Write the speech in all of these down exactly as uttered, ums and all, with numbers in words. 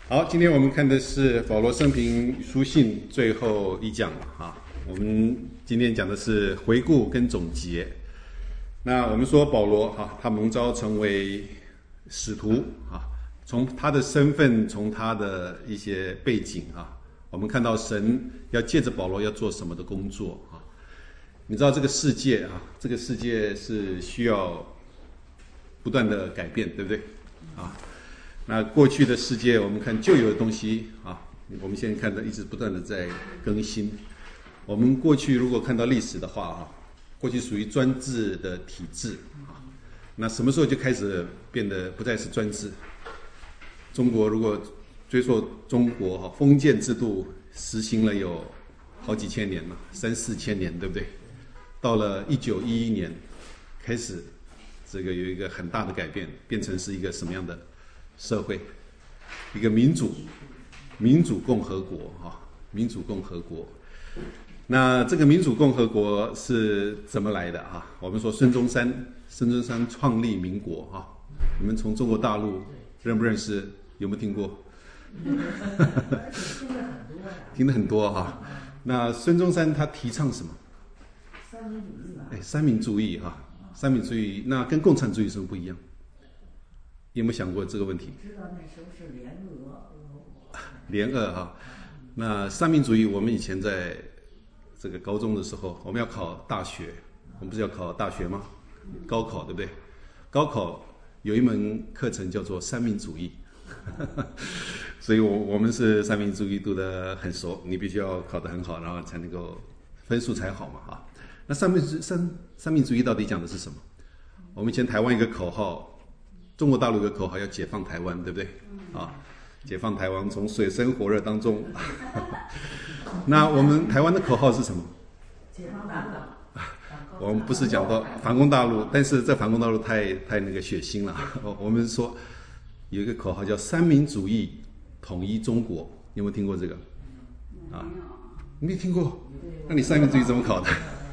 好，今天我们看的是保罗生平书信最后一讲啊。我们今天讲的是回顾跟总结。那我们说保罗哈、啊，他蒙召成为使徒啊，从他的身份，从他的一些背景啊，我们看到神要借着保罗要做什么的工作啊。你知道这个世界啊，这个世界是需要不断的改变，对不对啊？那过去的世界，我们看旧有的东西啊，我们现在看到一直不断的在更新。我们过去如果看到历史的话啊，过去属于专制的体制啊，那什么时候就开始变得不再是专制？中国如果追溯中国哈，封建制度实行了有好几千年了，三四千年，对不对？到了一九一一年，开始这个有一个很大的改变，变成是一个什么样的社会？一个民主民主共和国啊，民主共和国。那这个民主共和国是怎么来的啊？我们说孙中山，孙中山创立民国啊。你们从中国大陆认不认识？有没有听过？听得很多哈。那孙中山他提倡什么？三民主义吧。哎，三民主义哈，三民主义那跟共产主义有什么不一样？有没有想过这个问题？ 知道那时候是联俄， 联俄哈。那三民主义，我们以前在这个高中的时候，我们要考大学，我们不是要考大学吗？高考对不对？高考有一门课程叫做三民主义，所以我我们是三民主义读得很熟，你必须要考得很好，然后才能够分数才好嘛啊。那三民三三民主义到底讲的是什么？我们以前台湾一个口号，中国大陆有个口号要解放台湾，对不对？啊，解放台湾，从水深火热当中。那我们台湾的口号是什么？ 解放大陆。 我们不是讲到反攻大陆，但是这反攻大陆太太那个血腥了。我们说有一个口号叫三民主义统一中国，有没有听过这个？啊，你没听过？那你三民主义怎么考的？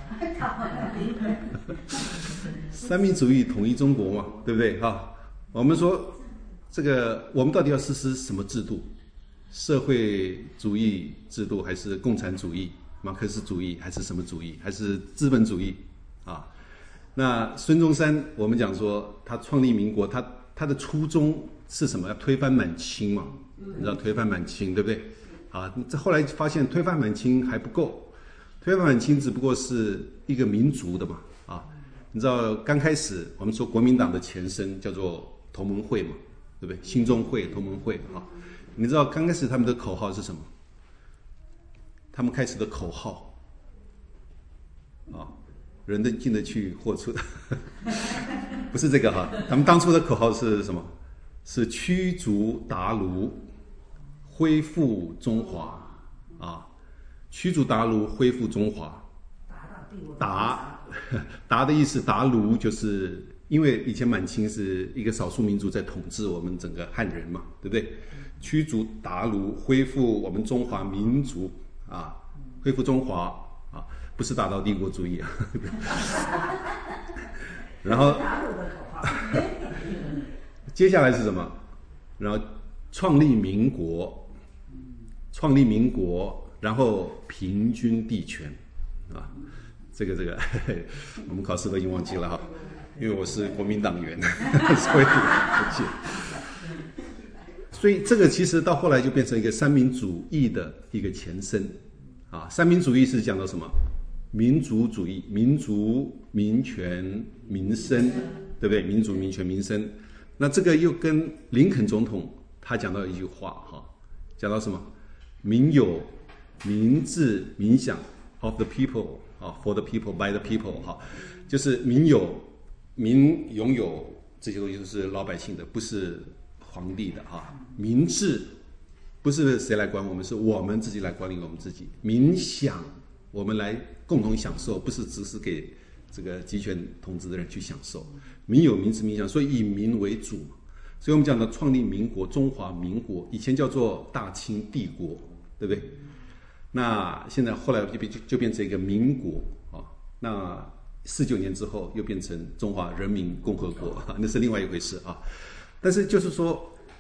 三民主义统一中国嘛，对不对？哈，我们说这个，我们到底要实施什么制度？社会主义制度还是共产主义、马克思主义，还是什么主义？还是资本主义？啊，那孙中山，我们讲说他创立民国，他他的初衷是什么？要推翻满清嘛？你知道推翻满清，对不对？啊，这后来发现推翻满清还不够，推翻满清只不过是一个民族的嘛。啊，你知道刚开始我们说国民党的前身叫做同盟会嘛，对不对？兴中会、同盟会啊。你知道刚开始他们的口号是什么？他们开始的口号啊，人的进得去，货出的，不是这个哈。他们当初的口号是什么？是驱逐鞑虏，恢复中华啊！驱逐鞑虏，恢复中华。鞑鞑的意思，鞑虏就是因为以前满清是一个少数民族在统治我们整个汉人嘛，对不对？驱逐鞑虏，恢复我们中华民族啊，恢复中华啊，不是大刀帝国主义啊。然后接下来是什么？然后创立民国，创立民国，然后平均地权啊，这个这个我们考试都已经忘记了哈，因为我是国民党员，所以不记。所以这个其实到后来就变成一个三民主义的一个前身啊。三民主义是讲到什么？民族主义，民族、民权、民生，对不对？民主、民权、民生。那这个又跟林肯总统他讲到一句话哈，讲到什么？民有、民治、民享 of the people 啊 ，for the people by the people 哈，就是民有、民拥有这些东西都是老百姓的，不是皇帝的哈。民治不是谁来管我们，是我们自己来管理我们自己。民享，我们来共同享受，不是只是给这个集权统治的人去享受。民有、民治、民享，所以以民为主。所以我们讲的创立民国，中华民国，以前叫做大清帝国，对不对？那现在后来就变就变成一个民国啊。那四九年之后又变成中华人民共和国，那是另外一回事啊。但是就是说，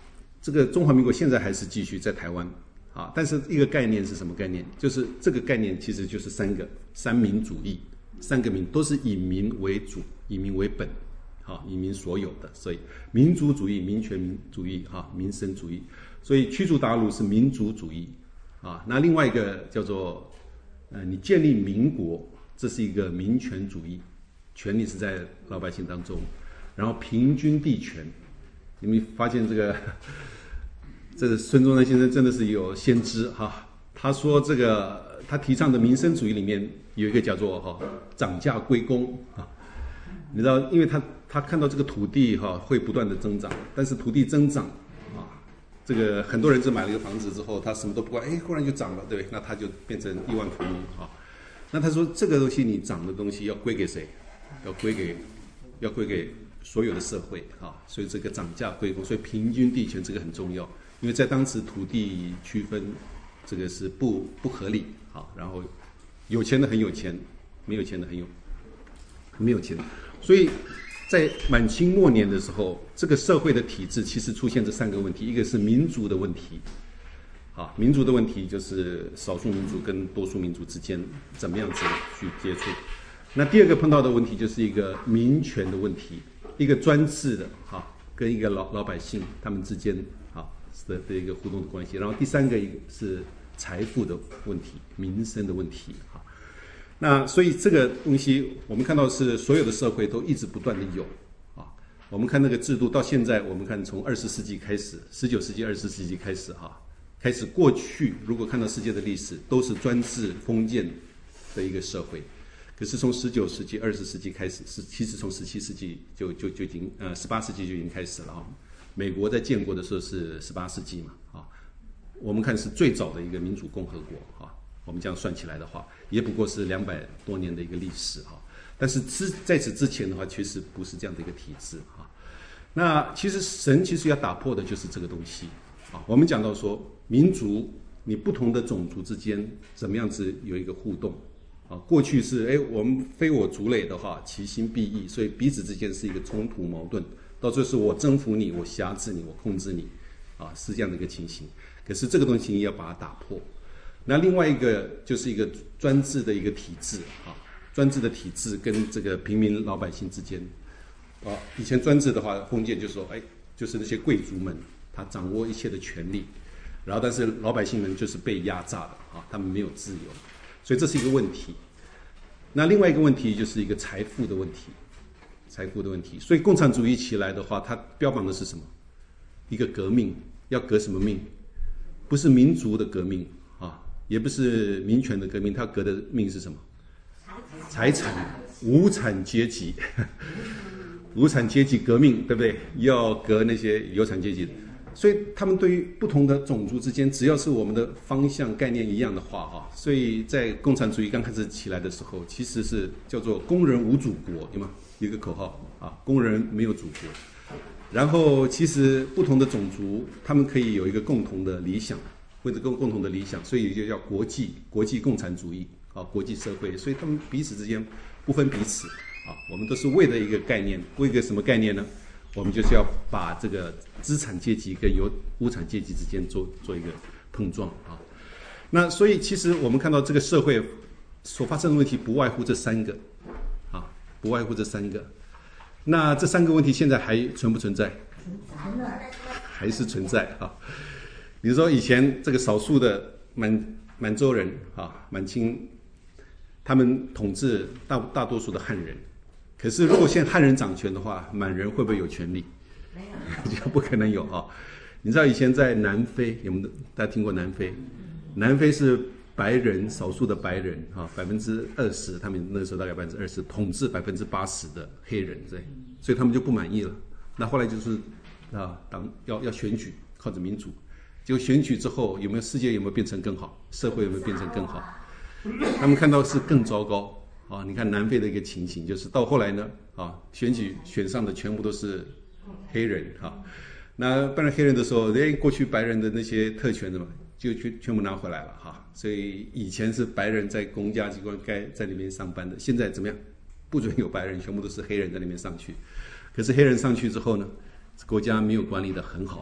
这个中华民国现在还是继续在台湾啊，但是一个概念是什么概念？就是这个概念其实就是三个三民主义，三个民都是以民为主，以民为本，啊，以民所有的，所以民族主义、民权主义、哈、啊、民生主义，所以驱逐鞑虏是民族主义啊。那另外一个叫做呃，你建立民国，这是一个民权主义，权力是在老百姓当中，然后平均地权。你们发现这个，这个孙中山先生真的是有先知哈。他说这个他提倡的民生主义里面有一个叫做哈涨价归公啊，你知道，因为他他看到这个土地哈会不断的增长，但是土地增长啊，这个很多人只买了一个房子之后，他什么都不管，哎，忽然就涨了，对不对？那他就变成亿万富翁啊。那他说这个东西你涨的东西要归给谁？要归给要归给所有的社会啊，所以这个涨价归公，所以平均地权这个很重要，因为在当时土地区分这个是不不合理啊，然后有钱的很有钱，没有钱的很有没有钱，所以在满清末年的时候，这个社会的体制其实出现这三个问题，一个是民族的问题啊，民族的问题就是少数民族跟多数民族之间怎么样子去接触，那第二个碰到的问题就是一个民权的问题。一个专制的哈，跟一个老老百姓他们之间啊的的一个互动的关系，然后第三个一个是财富的问题、民生的问题哈。那所以这个东西我们看到是所有的社会都一直不断的有啊。我们看那个制度到现在，我们看从二十世纪开始，十九世纪、二十世纪开始哈，开始过去如果看到世界的历史，都是专制封建的一个社会。可是从十九世纪、二十世纪开始，是其实从十七世纪就就就已经呃十八世纪就已经开始了啊。美国在建国的时候是十八世纪嘛啊，我们看是最早的一个民主共和国啊。我们这样算起来的话，也不过是两百多年的一个历史啊。但是之在此之前的话，确实不是这样的一个体制啊。那其实神其实要打破的就是这个东西啊。我们讲到说民族，你不同的种族之间怎么样子有一个互动。啊，过去是哎，我们非我族类的话，其心必异，所以彼此之间是一个冲突矛盾，到最后是我征服你，我辖制你，我控制你，啊，是这样的一个情形。可是这个东西要把它打破。那另外一个就是一个专制的一个体制啊，专制的体制跟这个平民老百姓之间，啊，以前专制的话，封建就说哎，就是那些贵族们他掌握一切的权利，然后但是老百姓们就是被压榨的啊，他们没有自由。所以这是一个问题。那另外一个问题就是一个财富的问题，财富的问题。所以共产主义起来的话，它标榜的是什么？一个革命，要革什么命？不是民族的革命啊，也不是民权的革命，它革的命是什么？财产，无产阶级，无产阶级革命，对不对？要革那些有产阶级的。所以他们对于不同的种族之间，只要是我们的方向概念一样的话，哈，所以在共产主义刚开始起来的时候，其实是叫做工人无祖国，有吗？有一个口号啊，工人没有祖国。然后其实不同的种族，他们可以有一个共同的理想，或者共共同的理想，所以就叫国际国际共产主义啊，国际社会。所以他们彼此之间不分彼此啊，我们都是为了一个概念，为一个什么概念呢？我们就是要把这个资产阶级跟有无产阶级之间做做一个碰撞啊。那所以其实我们看到这个社会所发生的问题不外乎这三个啊，不外乎这三个。那这三个问题现在还存不存在？还是存在啊。比如说以前这个少数的满满洲人啊，满清他们统治大大多数的汉人。可是，如果现在汉人掌权的话，满人会不会有权利？没有，就不可能有啊！你知道以前在南非，有没有大家听过南非？南非是白人少数的白人啊，百分之二十，他们那个时候大概百分之二十统治百分之八十的黑人，对，所以他们就不满意了。那后来就是啊，当要要选举，靠着民主，结果选举之后，有没有世界有没有变成更好？社会有没有变成更好？他们看到是更糟糕。啊，你看南非的一个情形，就是到后来呢，啊，选举选上的全部都是黑人啊。那扮成黑人的时候，哎，过去白人的那些特权的嘛，就全全部拿回来了哈。所以以前是白人在公家机关该在里面上班的，现在怎么样？不准有白人，全部都是黑人在里面上去。可是黑人上去之后呢，国家没有管理得很好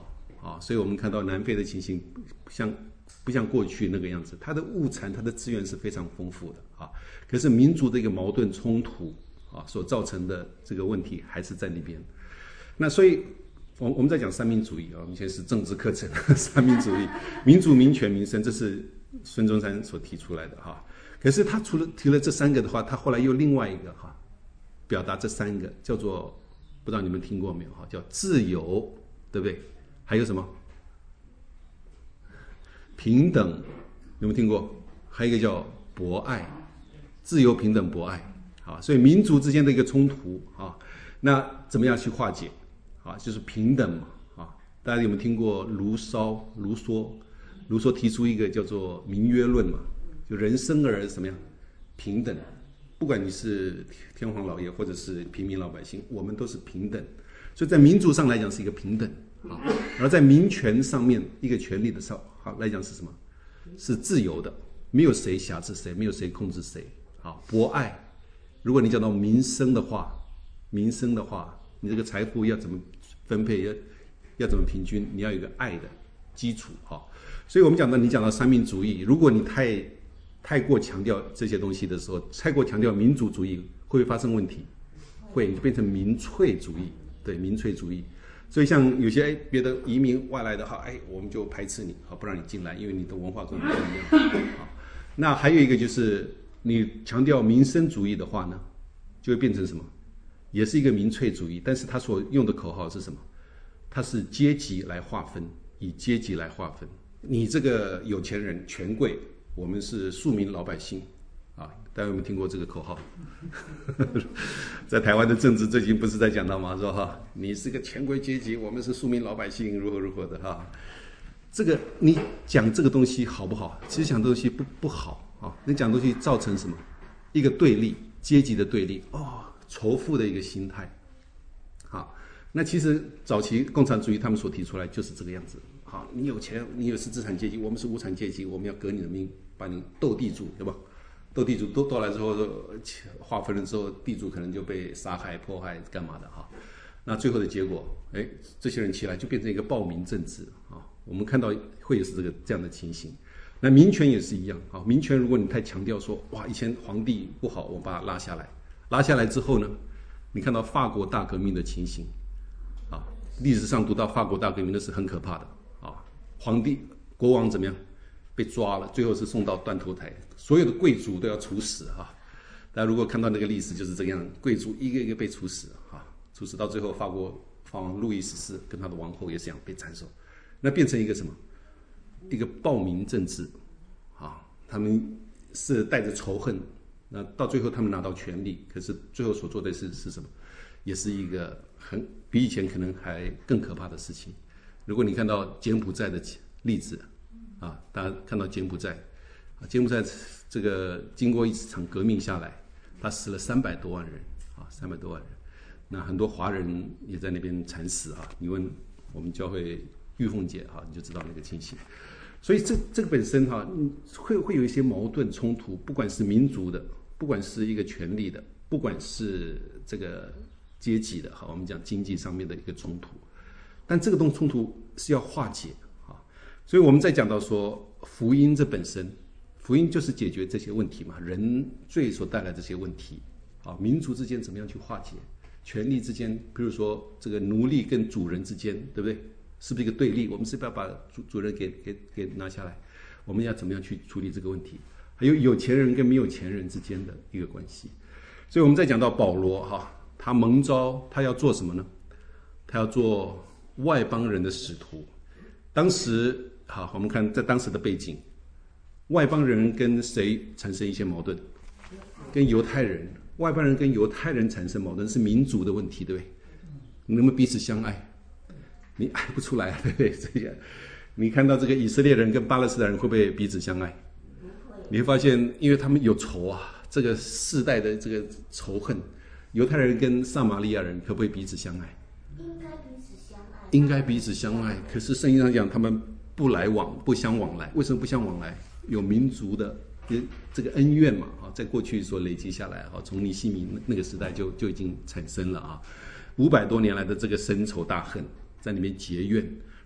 啊，所以我们看到南非的情形不像不像过去那个样子，它的物产、它的资源是非常丰富的啊。可是民族的一个矛盾冲突啊，所造成的这个问题还是在那边。那所以，我我们在讲三民主义啊，我们现在是政治课程，三民主义，民主、民权、民生，这是孙中山所提出来的哈。可是他除了提了这三个的话，他后来又另外一个哈，表达这三个叫做，不知道你们听过没有哈，叫自由，对不对？还有什么？平等，有没有听过？还有一个叫博爱，自由、平等、博爱啊。所以民族之间的一个冲突啊，那怎么样去化解啊？就是平等嘛啊。大家有没有听过卢梭？卢梭，卢梭提出一个叫做民约论嘛。就人生而怎么样平等，不管你是天皇老爷或者是平民老百姓，我们都是平等。所以在民族上来讲是一个平等啊，而在民权上面一个权利的上好来讲是什么？是自由的，没有谁辖制谁，没有谁控制谁。好，博爱。如果你讲到民生的话，民生的话，你这个财富要怎么分配，要要怎么平均，你要有一个爱的基础哈。所以我们讲到你讲到三民主义，如果你太太过强调这些东西的时候，太过强调民主主义，会不会发生问题？会，就变成民粹主义，对，民粹主义。所以像有些哎别的移民外来的哈，哎我们就排斥你，好不让你进来，因为你的文化跟我们不一样。好，那还有一个就是你强调民生主义的话呢，就会变成什么？也是一个民粹主义，但是他所用的口号是什么？它是阶级来划分，以阶级来划分。你这个有钱人、权贵。我们是庶民老百姓，啊，大家有没有听过这个口号？在台湾的政治最近不是在讲到吗？说哈，你是个权贵阶级，我们是庶民老百姓，如何如何的哈。这个你讲这个东西好不好？其实讲这个东西不不好啊。你讲东西造成什么？一个对立，阶级的对立哦，仇富的一个心态。好，那其实早期共产主义他们所提出来就是这个样子。好，你有钱，你也是资产阶级，我们是无产阶级，我们要革你的命，把你斗地主，对吧？斗地主斗斗来之后，划分了之后，地主可能就被杀害、迫害，干嘛的哈？那最后的结果，哎，这些人起来就变成一个暴民政治啊。我们看到会有是这个这样的情形。那民权也是一样啊，民权如果你太强调说，哇，以前皇帝不好，我把它拉下来，拉下来之后呢，你看到法国大革命的情形啊，历史上读到法国大革命那是很可怕的。皇帝、国王怎么样？被抓了，最后是送到断头台，所有的贵族都要处死哈。大家如果看到那个历史就是这个样，贵族一个一个被处死哈，处死到最后，法国法王路易十四跟他的王后也是这样被斩首，那变成一个什么？一个暴民政治啊，他们是带着仇恨，那到最后他们拿到权力，可是最后所做的是是什么？也是一个很比以前可能还更可怕的事情。如果你看到柬埔寨的例子，啊，大家看到柬埔寨，啊，柬埔寨这个经过一场革命下来，他死了三百多万人，啊，三百多万人，那很多华人也在那边惨死啊。你问我们教会玉凤姐啊，你就知道那个情形。所以这这个本身哈，会会有一些矛盾冲突，不管是民族的，不管是一个权力的，不管是这个阶级的，好，我们讲经济上面的一个冲突。但这个东冲突是要化解啊，所以我们在讲到说福音这本身，福音就是解决这些问题嘛，人罪所带来这些问题啊，民族之间怎么样去化解，权力之间，比如说这个奴隶跟主人之间，对不对？是不是一个对立？我们是不是要把主主人给给给拿下来？我们要怎么样去处理这个问题？还有有钱人跟没有钱人之间的一个关系。所以我们在讲到保罗哈，他蒙召，他要做什么呢？他要做外邦人的使徒。当时好，我们看在当时的背景，外邦人跟谁产生一些矛盾？跟犹太人。外邦人跟犹太人产生矛盾是民族的问题，对不对？你能不能彼此相爱？你爱不出来，对不对？这些，你看到这个以色列人跟巴勒斯坦人会不会彼此相爱？你会发现，因为他们有仇啊，这个世代的这个仇恨，犹太人跟撒玛利亚人可不可以彼此相爱？ 应该彼此相爱。 应该彼此相爱。可是圣经上讲，他们不来往，不相往来。为什么不相往来？有民族的这个恩怨嘛，啊，在过去所累积下来，啊，从尼希米那个时代就就已经产生了啊，五百多年来的这个深仇大恨在里面结怨。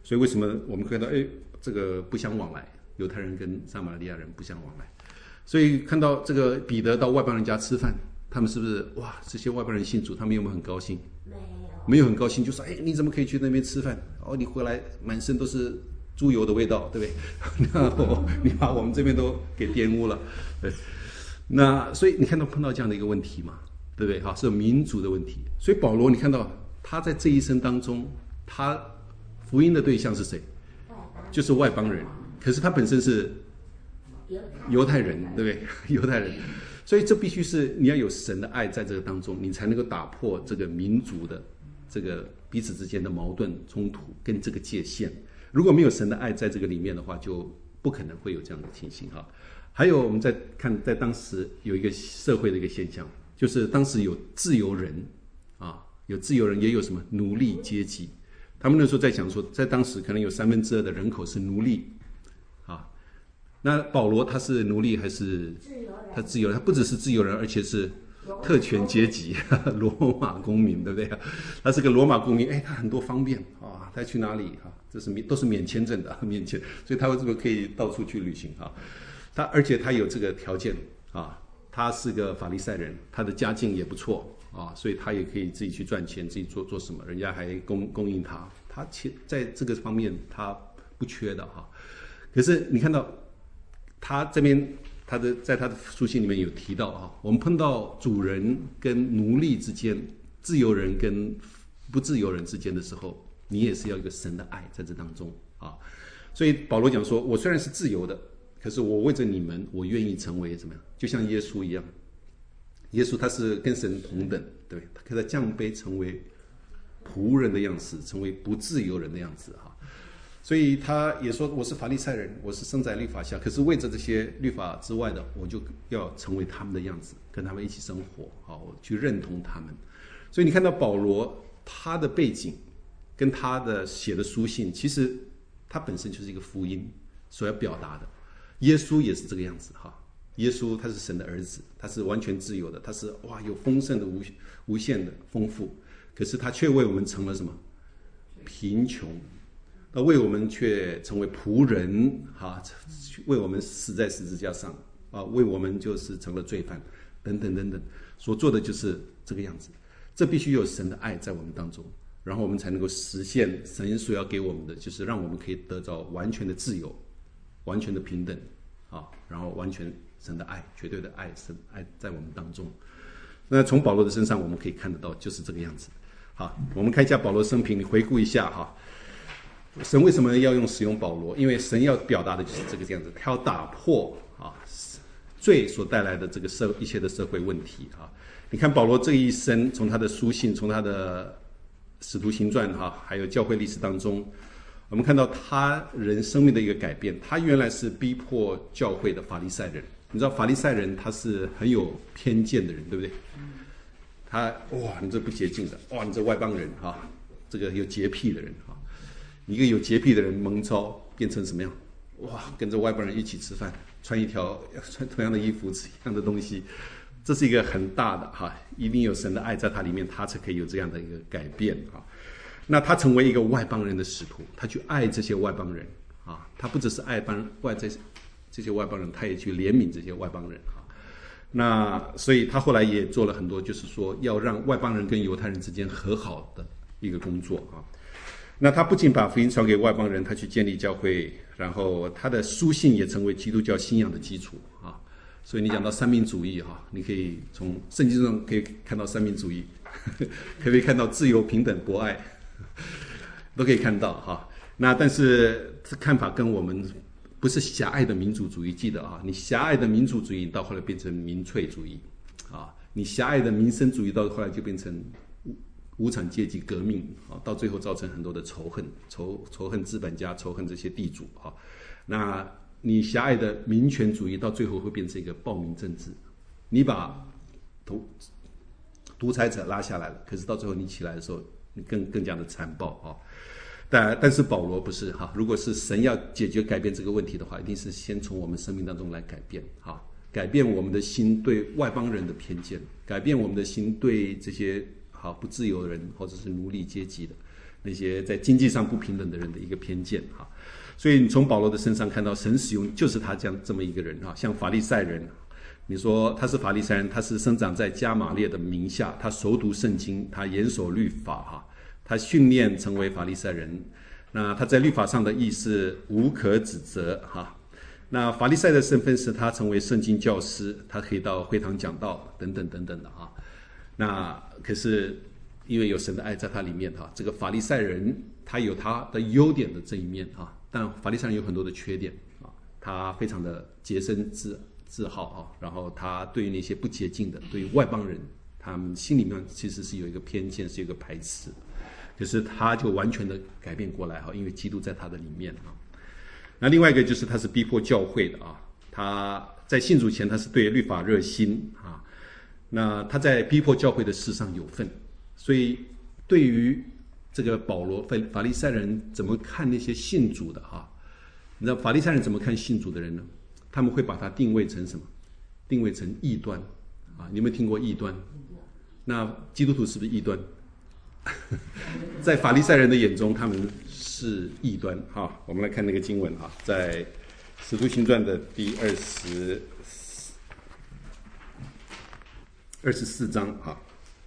所以为什么我们看到，哎，这个不相往来，犹太人跟撒玛利亚人不相往来，所以看到这个彼得到外邦人家吃饭，他们是不是哇？这些外邦人信主，他们有没有很高兴？ 没有， 没有很高兴，就说，哎，你怎么可以去那边吃饭？哦，你回来满身都是猪油的味道，对不对？然后你把我们这边都给玷污了，对。那所以你看到碰到这样的一个问题嘛，对不对？哈，是民族的问题。所以保罗，你看到他在这一生当中，他福音的对象是谁？就是外邦人。可是他本身是犹太人，对不对？犹太人。所以这必须是你要有神的爱在这个当中，你才能够打破这个民族的这个彼此之间的矛盾冲突跟这个界限。如果没有神的爱在这个里面的话，就不可能会有这样的情形哈。还有我们在看，在当时有一个社会的一个现象，就是当时有自由人啊，有自由人，也有什么奴隶阶级。他们那时候在讲说，在当时可能有三分之二的人口是奴隶啊。那保罗他是奴隶还是他自由人？他不只是自由人，而且是特权阶级，罗马公民，对不对？他是个罗马公民，哎，他很多方便啊，他去哪里哈？这是免都是免签证的，免签，所以他为什么可以到处去旅行啊？他而且他有这个条件啊，他是个法利赛人，他的家境也不错啊，所以他也可以自己去赚钱，自己做做什么，人家还供供应他，他其在这个方面他不缺的哈。可是你看到他这边他的在他的书信里面有提到啊，我们碰到主人跟奴隶之间，自由人跟不自由人之间的时候，你也是要有一个神的爱在这当中啊。所以保罗讲说，我虽然是自由的，可是我为着你们，我愿意成为怎么样？就像耶稣一样，耶稣他是跟神同等，对，他可以降卑成为仆人的样子，成为不自由人的样子哈。所以他也说，我是法利赛人，我是生在律法下，可是为着这些律法之外的，我就要成为他们的样子，跟他们一起生活，好，我去认同他们。所以你看到保罗他的背景跟他的写的书信，其实他本身就是一个福音所要表达的。耶稣也是这个样子哈，耶稣他是神的儿子，他是完全自由的，他是哇有丰盛的无无限的丰富，可是他却为我们成了什么？贫穷，那为我们却成为仆人哈，为我们死在十字架上啊，为我们就是成了罪犯等等等等，所做的就是这个样子。这必须有神的爱在我们当中，然后我们才能够实现神所要给我们的，就是让我们可以得到完全的自由。完全的平等啊，然后完全神的爱，绝对的爱，神爱在我们当中。那从保罗的身上我们可以看得到，就是这个样子。好，我们看一下保罗生平，你回顾一下哈。神为什么要用使用保罗？因为神要表达的就是这个样子，他要打破啊罪所带来的这个社一切的社会问题啊。你看保罗这一生，从他的书信，从他的使徒行传哈，还有教会历史当中。我们看到他人生命的一个改变，他原来是逼迫教会的法利赛人，你知道法利赛人他是很有偏见的人，对不对？他哇，你这不洁净的，哇，你这外邦人哈、啊，这个有洁癖的人哈、啊，一个有洁癖的人蒙召变成什么样？哇，跟着外邦人一起吃饭，穿一条穿同样的衣服，吃一样的东西，这是一个很大的哈、啊，一定有神的爱在他里面，他才可以有这样的一个改变哈。那他成为一个外邦人的使徒，他去爱这些外邦人啊，他不只是爱邦外这这些外邦人，他也去怜悯这些外邦人啊。那所以他后来也做了很多，就是说要让外邦人跟犹太人之间和好的一个工作啊。那他不仅把福音传给外邦人，他去建立教会，然后他的书信也成为基督教信仰的基础啊。所以你讲到三民主义哈，你可以从圣经上可以看到三民主义，可以看到自由、平等、博爱。都可以看到哈，那但是看法跟我们不是狭隘的民族主义，记得啊，你狭隘的民族主义到后来变成民粹主义啊，你狭隘的民生主义到后来就变成无产阶级革命啊，到最后造成很多的仇恨，仇仇恨资本家，仇恨这些地主啊。那你狭隘的民权主义到最后会变成一个暴民政治，你把独独裁者拉下来了，可是到最后你起来的时候。更更加的残暴啊，但但是保罗不是哈，如果是神要解决改变这个问题的话，一定是先从我们生命当中来改变哈，改变我们的心对外邦人的偏见，改变我们的心对这些好不自由人或者是奴隶阶级的那些在经济上不平等的人的一个偏见哈。所以你从保罗的身上看到神使用就是他这样这么一个人啊，像法利赛人，你说他是法利赛人，他是生长在加玛列的名下，他熟读圣经，他严守律法哈，他训练成为法利赛人，那他在律法上的义是无可指责哈。那法利赛的身份是他成为圣经教师，他可以到会堂讲道等等等等的啊。那可是因为有神的爱在他里面哈，这个法利赛人他有他的优点的这一面哈。但法利赛人有很多的缺点啊，他非常的洁身自自好啊，然后他对于那些不洁净的，对于外邦人，他们心里面其实是有一个偏见，是有一个排斥，可是他就完全的改变过来哈，因为基督在他的里面啊。那另外一个就是他是逼迫教会的啊，他在信主前他是对律法热心啊，那他在逼迫教会的事上有份，所以对于这个保罗法利赛人怎么看那些信主的啊？你知道法利赛人怎么看信主的人呢？他们会把它定位成什么？定位成异端啊！你有没有听过异端？那基督徒是不是异端？在法利赛人的眼中，他们是异端啊！我们来看那个经文啊，在《使徒行传》的第二十二十四章啊。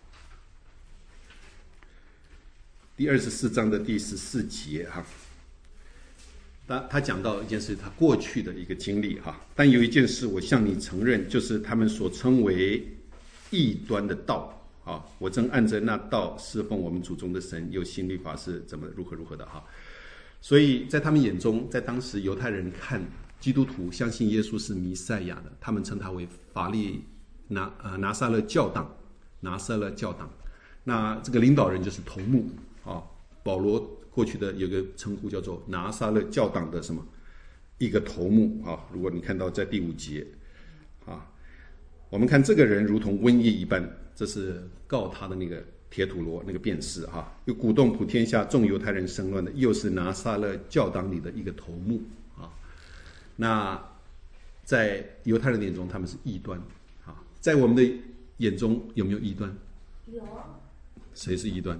第二十四章的第十四节哈，他他讲到一件事，他过去的一个经历哈。但有一件事我向你承认，就是他们所称为异端的道啊，我正按着那道侍奉我们祖宗的神，又信律法是怎么如何如何的哈。所以在他们眼中，在当时犹太人看基督徒相信耶稣是弥赛亚的，他们称他为法利拿呃拿撒勒教党，拿撒勒教党。那这个领导人就是头目。啊，保罗过去的有个称呼叫做拿撒勒教党的什么一个头目啊？如果你看到在第五节啊，我们看这个人如同瘟疫一般，这是告他的那个铁土罗那个辩士哈，又鼓动普天下众犹太人生乱的，又是拿撒勒教党里的一个头目啊。那在犹太人眼中，他们是异端啊，在我们的眼中有没有异端？ 有。 谁是异端？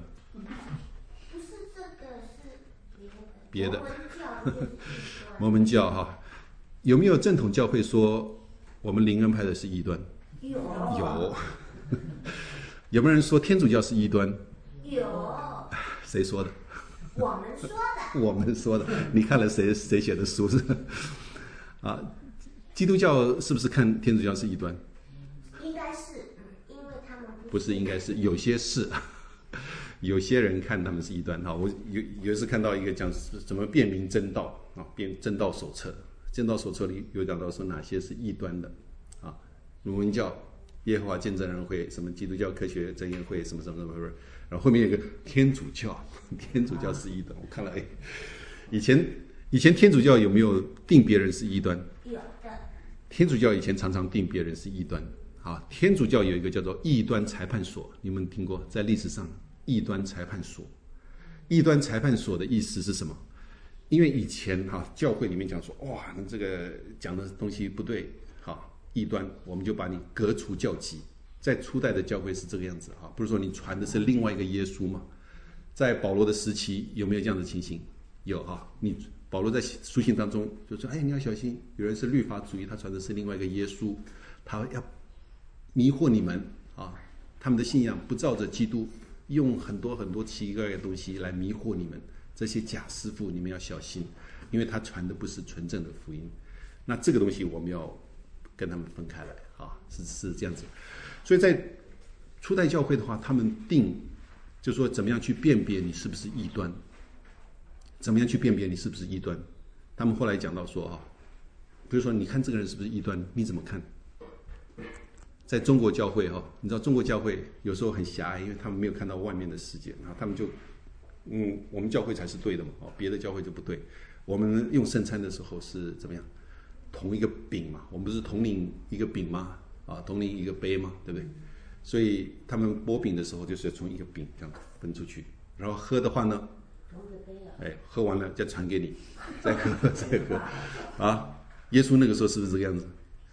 别的摩门教哈，有没有正统教会说我们灵恩派的是异端？ 有。 有。有没有人说天主教是异端？ 有。 谁说的？ 我们说的。 我们说的。你看了谁谁写的书是？啊，基督教是不是看天主教是异端？ 应该是，因为他们不是，应该是有些是。有些人看他们是异端哈，我有有一次看到一个讲怎么辨明真道啊，辨真道手册，真道手册里有讲到说哪些是异端的啊，摩门教、耶和华见证人会、什么基督教科学真言会、什么什么什么，然后后面有一个天主教，天主教是异端。我看了，哎，以前以前天主教有没有定别人是异端？ 有的。 天主教以前常常定别人是异端啊，天主教有一个叫做异端裁判所，你们听过？在历史上。异端裁判所，异端裁判所的意思是什么？因为以前哈、啊、教会里面讲说，哇，你这个讲的东西不对，好异端，我们就把你革除教籍。在初代的教会是这个样子哈，不是说你传的是另外一个耶稣嘛？在保罗的时期有没有这样的情形？有哈，你保罗在书信当中就说，哎，你要小心，有人是律法主义，他传的是另外一个耶稣，他要迷惑你们啊，他们的信仰不照着基督。用很多很多奇奇怪怪的东西来迷惑你们，这些假师傅你们要小心，因为他传的不是纯正的福音。那这个东西我们要跟他们分开来啊，是是这样子。所以在初代教会的话，他们定就说怎么样去辨别你是不是异端，怎么样去辨别你是不是异端。他们后来讲到说啊，比如说你看这个人是不是异端，你怎么看？在中国教会哈，你知道中国教会有时候很狭隘，因为他们没有看到外面的世界，然后他们就，嗯，我们教会才是对的嘛，哦，别的教会就不对。我们用圣餐的时候是怎么样？同一个饼嘛，我们不是统领一个饼吗？啊，统领一个杯嘛，对不对？所以他们剥饼的时候就是从一个饼这样分出去，然后喝的话呢，哎，喝完了再传给你，再喝再喝，啊，耶稣那个时候是不是这个样子？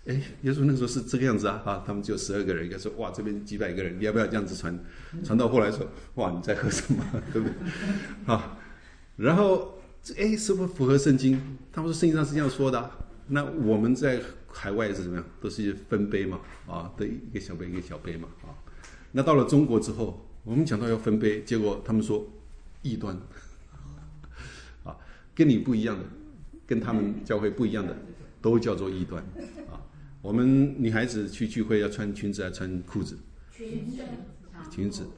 哎，耶稣那时候是这个样子啊，啊，他们只有十二个人，应该说哇，这边几百个人，你要不要这样子传？传到后来说，哇，你在喝什么，对不对？啊，然后哎，是不是符合圣经？他们说圣经上是这样说的、啊，那我们在海外是怎么样？都是分杯嘛，啊，的一个小杯一个小杯嘛，啊，那到了中国之后，我们讲到要分杯，结果他们说异端，啊，跟你不一样的，跟他们教会不一样的，都叫做异端。我们女孩子去聚会要穿裙子还穿裤子？ 裙子， 裙子。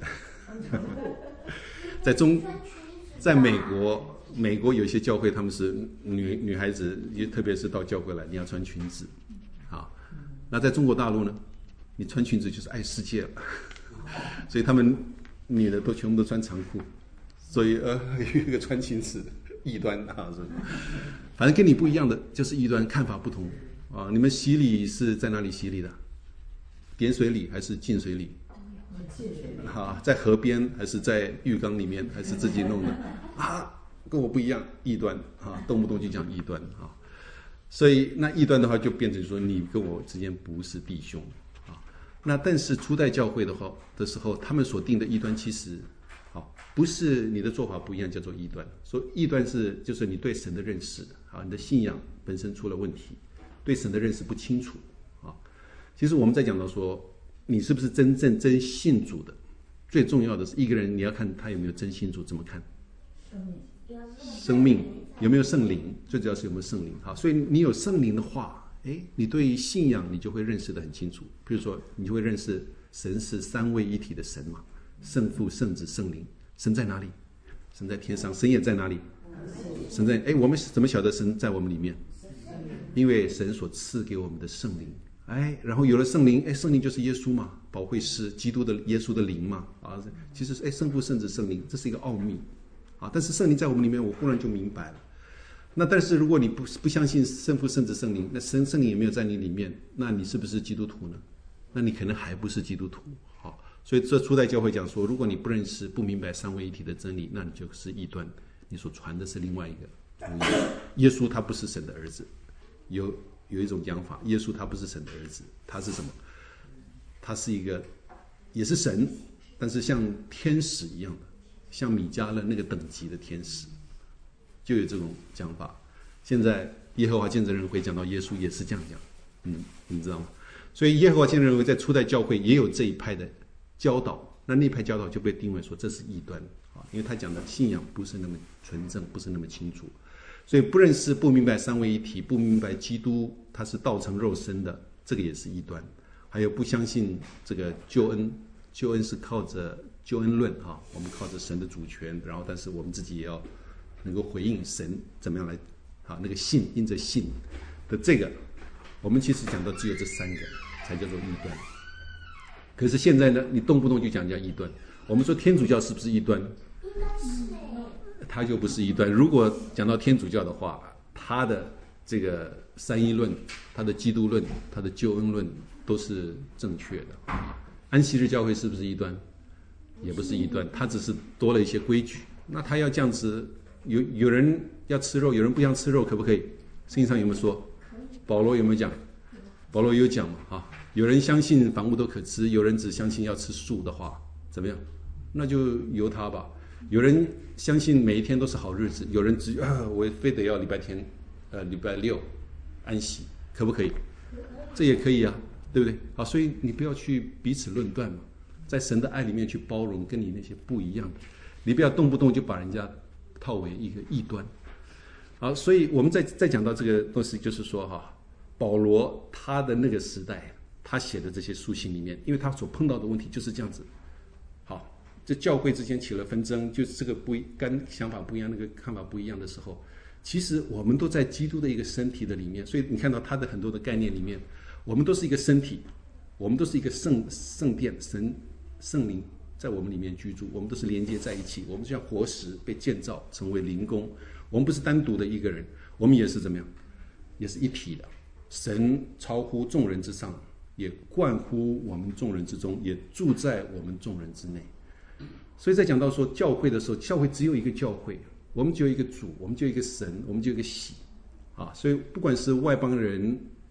在中，在美国，美国有一些教会他们是女女孩子，也特别是到教会来，你要穿裙子。好，那在中国大陆呢，你穿裙子就是爱世界了，所以他们女的都全部都穿长裤，所以呃有一个穿裙子异端啊，是，反正跟你不一样的就是异端，看法不同。啊，你们洗礼是在哪里洗礼的？点水礼还是浸水礼？啊，在河边还是在浴缸里面，还是自己弄的？啊，跟我不一样，异端啊，动不动就讲异端啊。所以那异端的话，就变成说你跟我之间不是弟兄啊。那但是初代教会的话的时候，他们所定的异端其实，好，不是你的做法不一样叫做异端。所以异端是就是你对神的认识啊，你的信仰本身出了问题。对神的认识不清楚啊，其实我们在讲到说，你是不是真正真信主的，最重要的是一个人你要看他有没有真信主，怎么看？ 生命， 生命有没有圣灵？最主要是有没有圣灵。好，所以你有圣灵的话，哎，你对于信仰你就会认识得很清楚。比如说，你就会认识神是三位一体的神嘛，圣父、圣子、圣灵。神在哪里？神在天上。神也在哪里？神在哎，我们怎么晓得神在我们里面？因为神所赐给我们的圣灵，哎，然后有了圣灵，哎，圣灵就是耶稣嘛，保惠师，基督的耶稣的灵嘛，啊，其实哎，圣父、圣子、圣灵，这是一个奥秘，啊，但是圣灵在我们里面，我忽然就明白了。那但是如果你不不相信圣父、圣子、圣灵，那圣圣灵也没有在你里面，那你是不是基督徒呢？那你可能还不是基督徒。好，所以这初代教会讲说，如果你不认识、不明白三位一体的真理，那你就是异端，你所传的是另外一个。耶稣他不是神的儿子。有有一种讲法，耶稣他不是神的儿子，他是什么？他是一个，也是神，但是像天使一样的，像米迦勒那个等级的天使，就有这种讲法。现在耶和华见证人会讲到耶稣也是这样讲，嗯，你知道吗？所以耶和华见证人会在初代教会也有这一派的教导，那那派教导就被定为说这是异端啊，因为他讲的信仰不是那么纯正，不是那么清楚。所以不认识、不明白三位一体，不明白基督他是道成肉身的，这个也是异端。还有不相信这个救恩，救恩是靠着救恩论哈，我们靠着神的主权，然后但是我们自己也要能够回应神怎么样来啊那个信因着信的这个，我们其实讲到只有这三个才叫做异端。可是现在呢，你动不动就讲叫异端。我们说天主教是不是异端？ 应该是哎。 他就不是异端。如果讲到天主教的话，他的这个三一论、他的基督论、他的救恩论都是正确的。安息日教会是不是异端？也不是异端，他只是多了一些规矩。那他要这样子，有有人要吃肉，有人不想吃肉，可不可以？圣经上有没有说？保罗有没有讲？保罗有讲嘛？啊，有人相信凡物都可吃，有人只相信要吃素的话，怎么样？那就由他吧。有人相信每一天都是好日子，有人只啊，我非得要礼拜天，呃，礼拜六安息，可不可以？这也可以啊，对不对？啊，所以你不要去彼此论断嘛，在神的爱里面去包容跟你那些不一样的，你不要动不动就把人家套为一个异端。好，所以我们再再讲到这个东西，就是说哈，保罗他的那个时代，他写的这些书信里面，因为他所碰到的问题就是这样子。好。这教会之间起了纷争，就是这个不跟想法不一样，那个看法不一样的时候，其实我们都在基督的一个身体的里面，所以你看到他的很多的概念里面，我们都是一个身体，我们都是一个圣圣殿，神圣灵在我们里面居住，我们都是连接在一起，我们就像活石被建造成为灵宫，我们不是单独的一个人，我们也是怎么样，也是一体的。神超乎众人之上，也贯乎我们众人之中，也住在我们众人之内。所以在讲到说教会的时候，教会只有一个教会，我们只有一个主，我们就有一个神，我们就有一个喜啊。所以不管是外邦人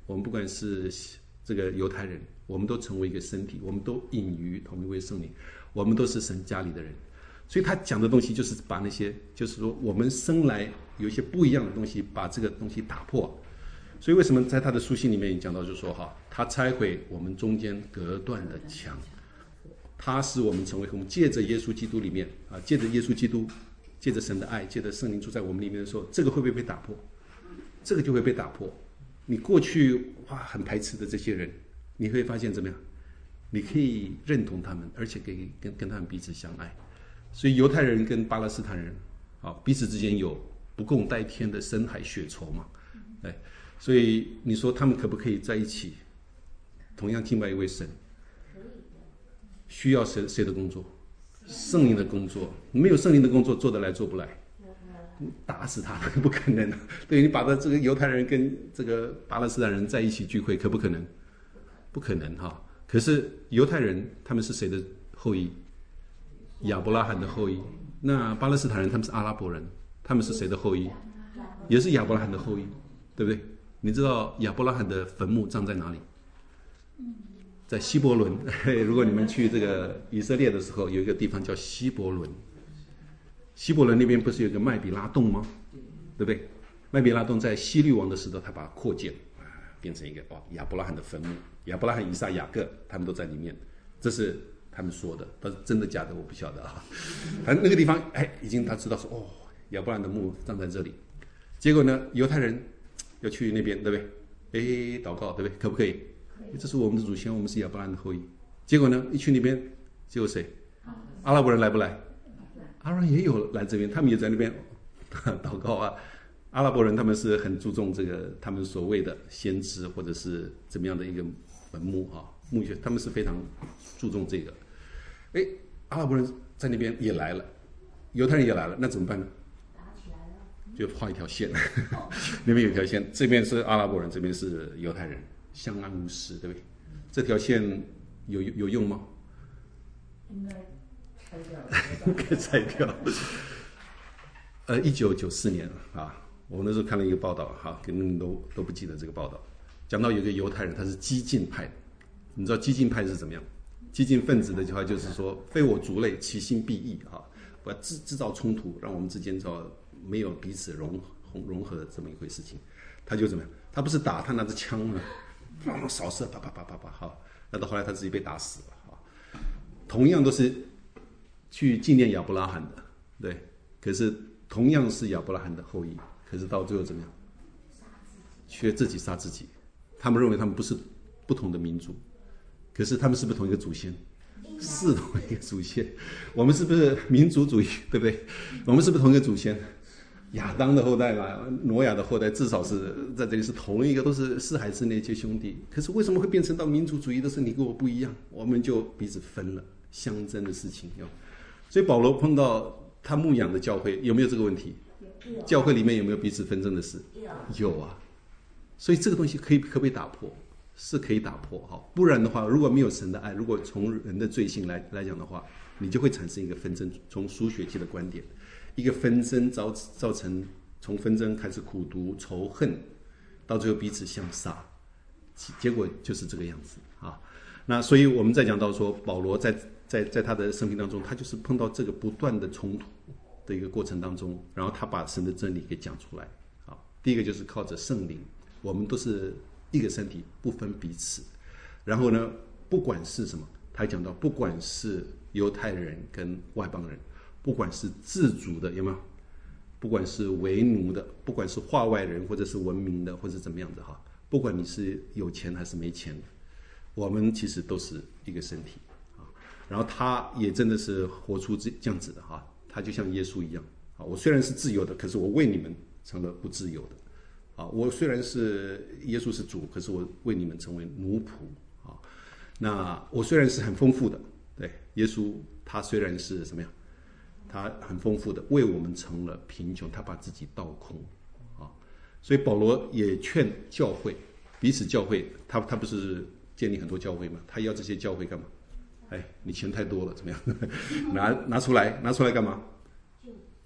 我们不管是这个犹太人，我们都成为一个身体，我们都隐于同一位圣灵，我们都是神家里的人。所以他讲的东西就是把那些，就是说我们生来有一些不一样的东西，把这个东西打破。所以为什么在他的书信里面也讲到，就是说哈，他拆毁我们中间隔断的墙，他使我们成为我们借着耶稣基督里面啊，借着耶稣基督，借着神的爱，借着圣灵住在我们里面的时候，这个会不会被打破？这个就会被打破。你过去哇很排斥的这些人，你会发现怎么样？你可以认同他们，而且可以跟跟他们彼此相爱。所以犹太人跟巴勒斯坦人啊，彼此之间有不共戴天的深海血仇嘛，哎。所以你说他们可不可以在一起，同样敬拜一位神？需要谁谁的工作？圣灵的工作。没有圣灵的工作，做得来做不来，打死他不可能。对，你把他这个犹太人跟这个巴勒斯坦人在一起聚会，可不可能？不可能哈。可是犹太人他们是谁的后裔？亚伯拉罕的后裔。那巴勒斯坦人他们是阿拉伯人，他们是谁的后裔？也是亚伯拉罕的后裔，对不对？你知道亚伯拉罕的坟墓葬在哪里？在希伯伦。如果你们去这个以色列的时候，有一个地方叫希伯伦。希伯伦那边不是有个麦比拉洞吗？对不对？麦比拉洞在希律王的时候，他把它扩建，变成一个哦亚伯拉罕的坟墓。亚伯拉罕、以撒、雅各他们都在里面，这是他们说的，但是真的假的我不晓得啊。反正那个地方，哎，已经他知道说哦，亚伯拉罕的墓葬在这里。结果呢，犹太人要去那边，对不对？哎，祷告，对不对？可不可以？这是我们的祖先，我们是亚伯拉罕的后裔。结果呢，一去那边，结果谁？阿拉伯人来不来？阿拉伯人也有来这边，他们也在那边祷告啊。阿拉伯人他们是很注重这个，他们所谓的先知或者是怎么样的一个坟墓啊，墓穴，他们是非常注重这个。哎，阿拉伯人在那边也来了，犹太人也来了，那怎么办呢？就画一条线，那边有一条线，这边是阿拉伯人，这边是犹太人，相安无事，对不对？这条线有有用吗？ 应该拆掉， 应该拆掉。呃，一九九四年啊，我那时候看了一个报道，哈，可能都都不记得这个报道，讲到有个犹太人，他是激进派的，你知道激进派是怎么样？激进分子的话就是说，非我族类，其心必异啊，不要制制造冲突，让我们之间造。没有彼此融融合的这么一回事情，他就怎么样？他不是打，他拿着枪呢，扫射，啪啪啪啪啪，好，那到后来他自己被打死了啊。同样都是去纪念亚伯拉罕的，对，可是同样是亚伯拉罕的后裔，可是到最后怎么样？却自己杀自己。他们认为他们不是不同的民族，可是他们是不是同一个祖先？是同一个祖先。我们是不是民族主义？对不对？我们是不是同一个祖先？亚当的后代嘛，挪亚的后代，至少是在这里是同一个，都是四海之内皆兄弟。可是为什么会变成到民族主义的是你跟我不一样，我们就彼此分了，相争的事情有。所以保罗碰到他牧养的教会，有没有这个问题？教会里面有没有彼此纷争的事？有啊。所以这个东西可以可不可以打破？是可以打破哈。不然的话，如果没有神的爱，如果从人的罪性来来讲的话，你就会产生一个纷争。从书学界的观点。一个纷争造造成从纷争开始苦毒仇恨，到最后彼此相杀，结果就是这个样子啊。那所以我们再讲到说，保罗在在在他的生命当中，他就是碰到这个不断的冲突的一个过程当中，然后他把神的真理给讲出来啊。第一个就是靠着圣灵，我们都是一个身体，不分彼此。然后呢，不管是什么，他讲到，不管是犹太人跟外邦人。不管是自主的有没有，不管是为奴的，不管是化外人或者是文明的或者怎么样的哈，不管你是有钱还是没钱的，我们其实都是一个身体啊。然后他也真的是活出这样子的哈，他就像耶稣一样啊。我虽然是自由的，可是我为你们成了不自由的啊。我虽然是耶稣是主，可是我为你们成为奴仆啊。那我虽然是很丰富的，对，耶稣他虽然是什么样？他很丰富的为我们成了贫穷，他把自己倒空啊。所以保罗也劝教会彼此教会，他他不是建立很多教会吗？他要这些教会干嘛？哎，你钱太多了，怎么样？拿拿出来，拿出来干嘛？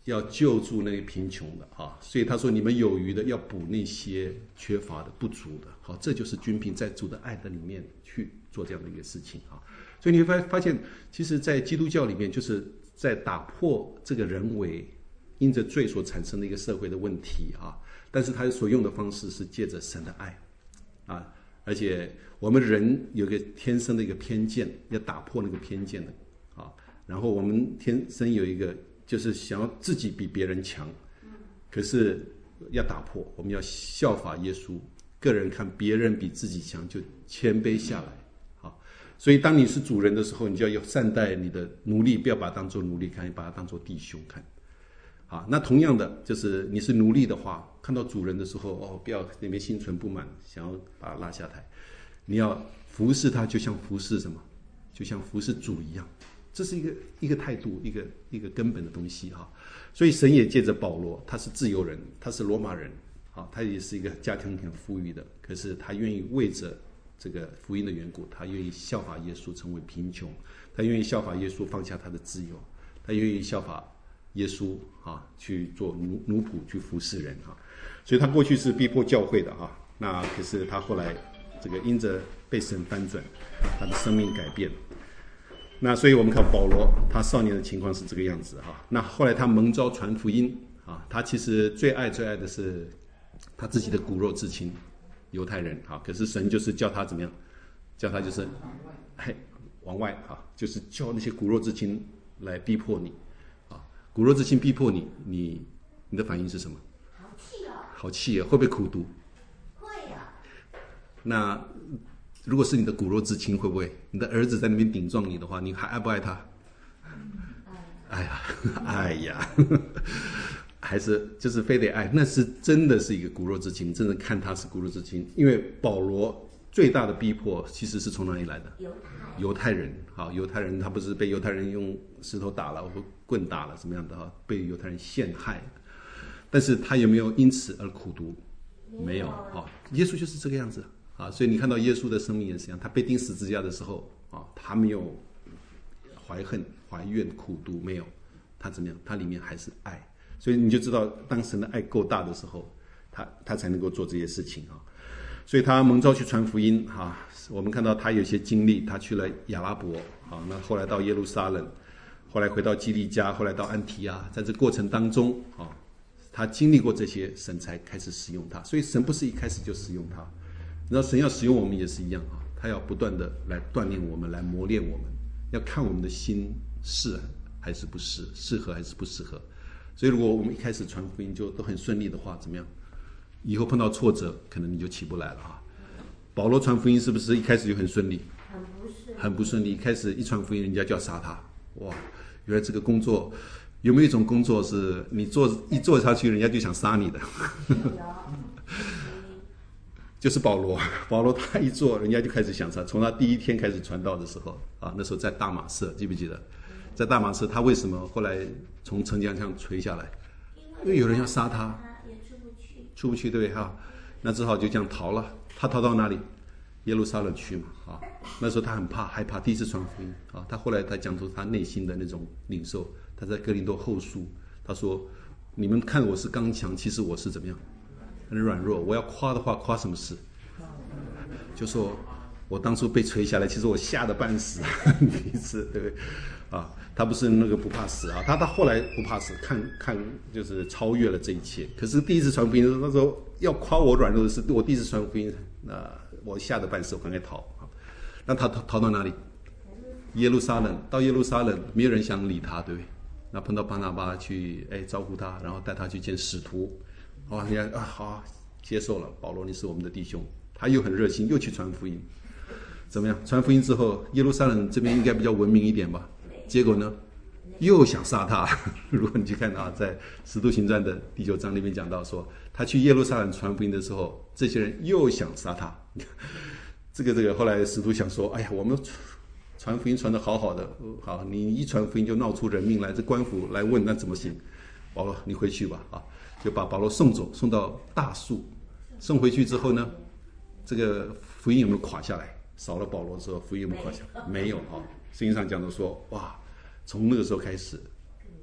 要救助那个贫穷的啊，所以他说你们有余的要补那些缺乏的不足的，好，这就是均平在主的爱的里面去做这样的一个事情啊。所以你会发发现，其实，在基督教里面，就是在打破这个人为因着罪所产生的一个社会的问题啊，但是他所用的方式是借着神的爱啊，而且我们人有个天生的一个偏见，要打破那个偏见的啊，然后我们天生有一个就是想要自己比别人强，可是要打破，我们要效法耶稣，个人看别人比自己强就谦卑下来。所以当你是主人的时候，你就要善待你的奴隶，不要把它当作奴隶看，把它当作弟兄看。啊，那同样的，就是你是奴隶的话，看到主人的时候，哦，不要里面心存不满，想要把他拉下台。你要服侍他，就像服侍什么？就像服侍主一样。这是一个一个态度，一个一个根本的东西哈。所以神也借着保罗，他是自由人，他是罗马人，啊，他也是一个家庭很富裕的，可是他愿意为着这个福音的缘故，他愿意效法耶稣成为贫穷，他愿意效法耶稣放下他的自由，他愿意效法耶稣啊去做奴奴仆去服侍人啊，所以他过去是逼迫教会的啊，那可是他后来这个因着被神翻转，他的生命改变。那所以我们看保罗，他少年的情况是这个样子哈。那后来他蒙召传福音啊，他其实最爱最爱的是他自己的骨肉至亲。犹太人啊，可是神就是叫他怎么样？叫他就是，嘿，往外啊，就是叫那些骨肉至亲来逼迫你，啊，骨肉至亲逼迫你，你你的反应是什么？ 好气哦！ 好气啊！会不会苦读？ 会啊。 那如果是你的骨肉至亲，会不会？你的儿子在那边顶撞你的话，你还爱不爱他？哎呀，哎呀。还是就是非得爱，那是真的是一个骨肉之亲，真的看他是骨肉之亲。因为保罗最大的逼迫其实是从哪里来的？ 犹太犹太人，好，犹太人他不是被犹太人用石头打了或棍打了什么样的哈，被犹太人陷害，但是他有没有因此而苦读？没有，好，耶稣就是这个样子啊。所以你看到耶稣的生命也是一样，他被钉十字架的时候啊，他没有怀恨、怀怨、苦读，没有，他怎么样？他里面还是爱。所以你就知道，当神的爱够大的时候，他他才能够做这些事情啊。所以他蒙召去传福音啊。我们看到他有些经历，他去了亚拉伯啊，那后来到耶路撒冷，后来回到基利家，后来到安提阿，在这过程当中啊，他经历过这些，神才开始使用他。所以神不是一开始就使用他，你知道神要使用我们也是一样啊，他要不断的来锻炼我们，来磨练我们，要看我们的心是还是不是，适合还是不适合。所以如果我们一开始传福音就都很顺利的话，怎么样？以后碰到挫折，可能你就起不来了哈。保罗传福音是不是一开始就很顺利？ 很不顺， 很不顺利。一开始一传福音，人家就要杀他。哇，原来这个工作有没有一种工作是你做一做下去，人家就想杀你的？就是保罗，保罗他一做，人家就开始想杀。从他第一天开始传道的时候啊，那时候在大马色，记不记得？在大马色，他为什么后来从城墙上垂下来？因为有人要杀他， 也出不去， 出不去，对不对哈？那只好就这样逃了。他逃到哪里？耶路撒冷去嘛啊。那时候他很怕，害怕第一次传福音啊。他后来他讲出他内心的那种领受。他在哥林多后书，他说：“你们看我是刚强，其实我是怎么样？很软弱。我要夸的话，夸什么事？就说我当初被垂下来，其实我吓得半死，第一次，对不对？啊。”他不是那个不怕死啊，他到后来不怕死，看看就是超越了这一切。可是第一次传福音的时候，那时候要夸我软弱的是，我第一次传福音，那、呃、我吓得半死，我赶快逃啊。那他逃逃到哪里？耶路撒冷。到耶路撒冷，没有人想理他，对不对？那碰到巴拿巴去，哎，招呼他，然后带他去见使徒，哇，人家啊好接受了，保罗你是我们的弟兄，他又很热心，又去传福音。怎么样？传福音之后，耶路撒冷这边应该比较文明一点吧？结果呢，又想杀他。如果你去看啊，在《使徒行传》的第九章里面讲到说，他去耶路撒冷传福音的时候，这些人又想杀他。这个这个，后来使徒想说，哎呀，我们传福音传得好好的，好，你一传福音就闹出人命来，这官府来问，那怎么行？保罗，你回去吧，啊，就把保罗送走，送到大树。送回去之后呢，这个福音有没有垮下来？少了保罗之后，福音有没有垮下来？没有啊。圣经上讲的说，哇，从那个时候开始，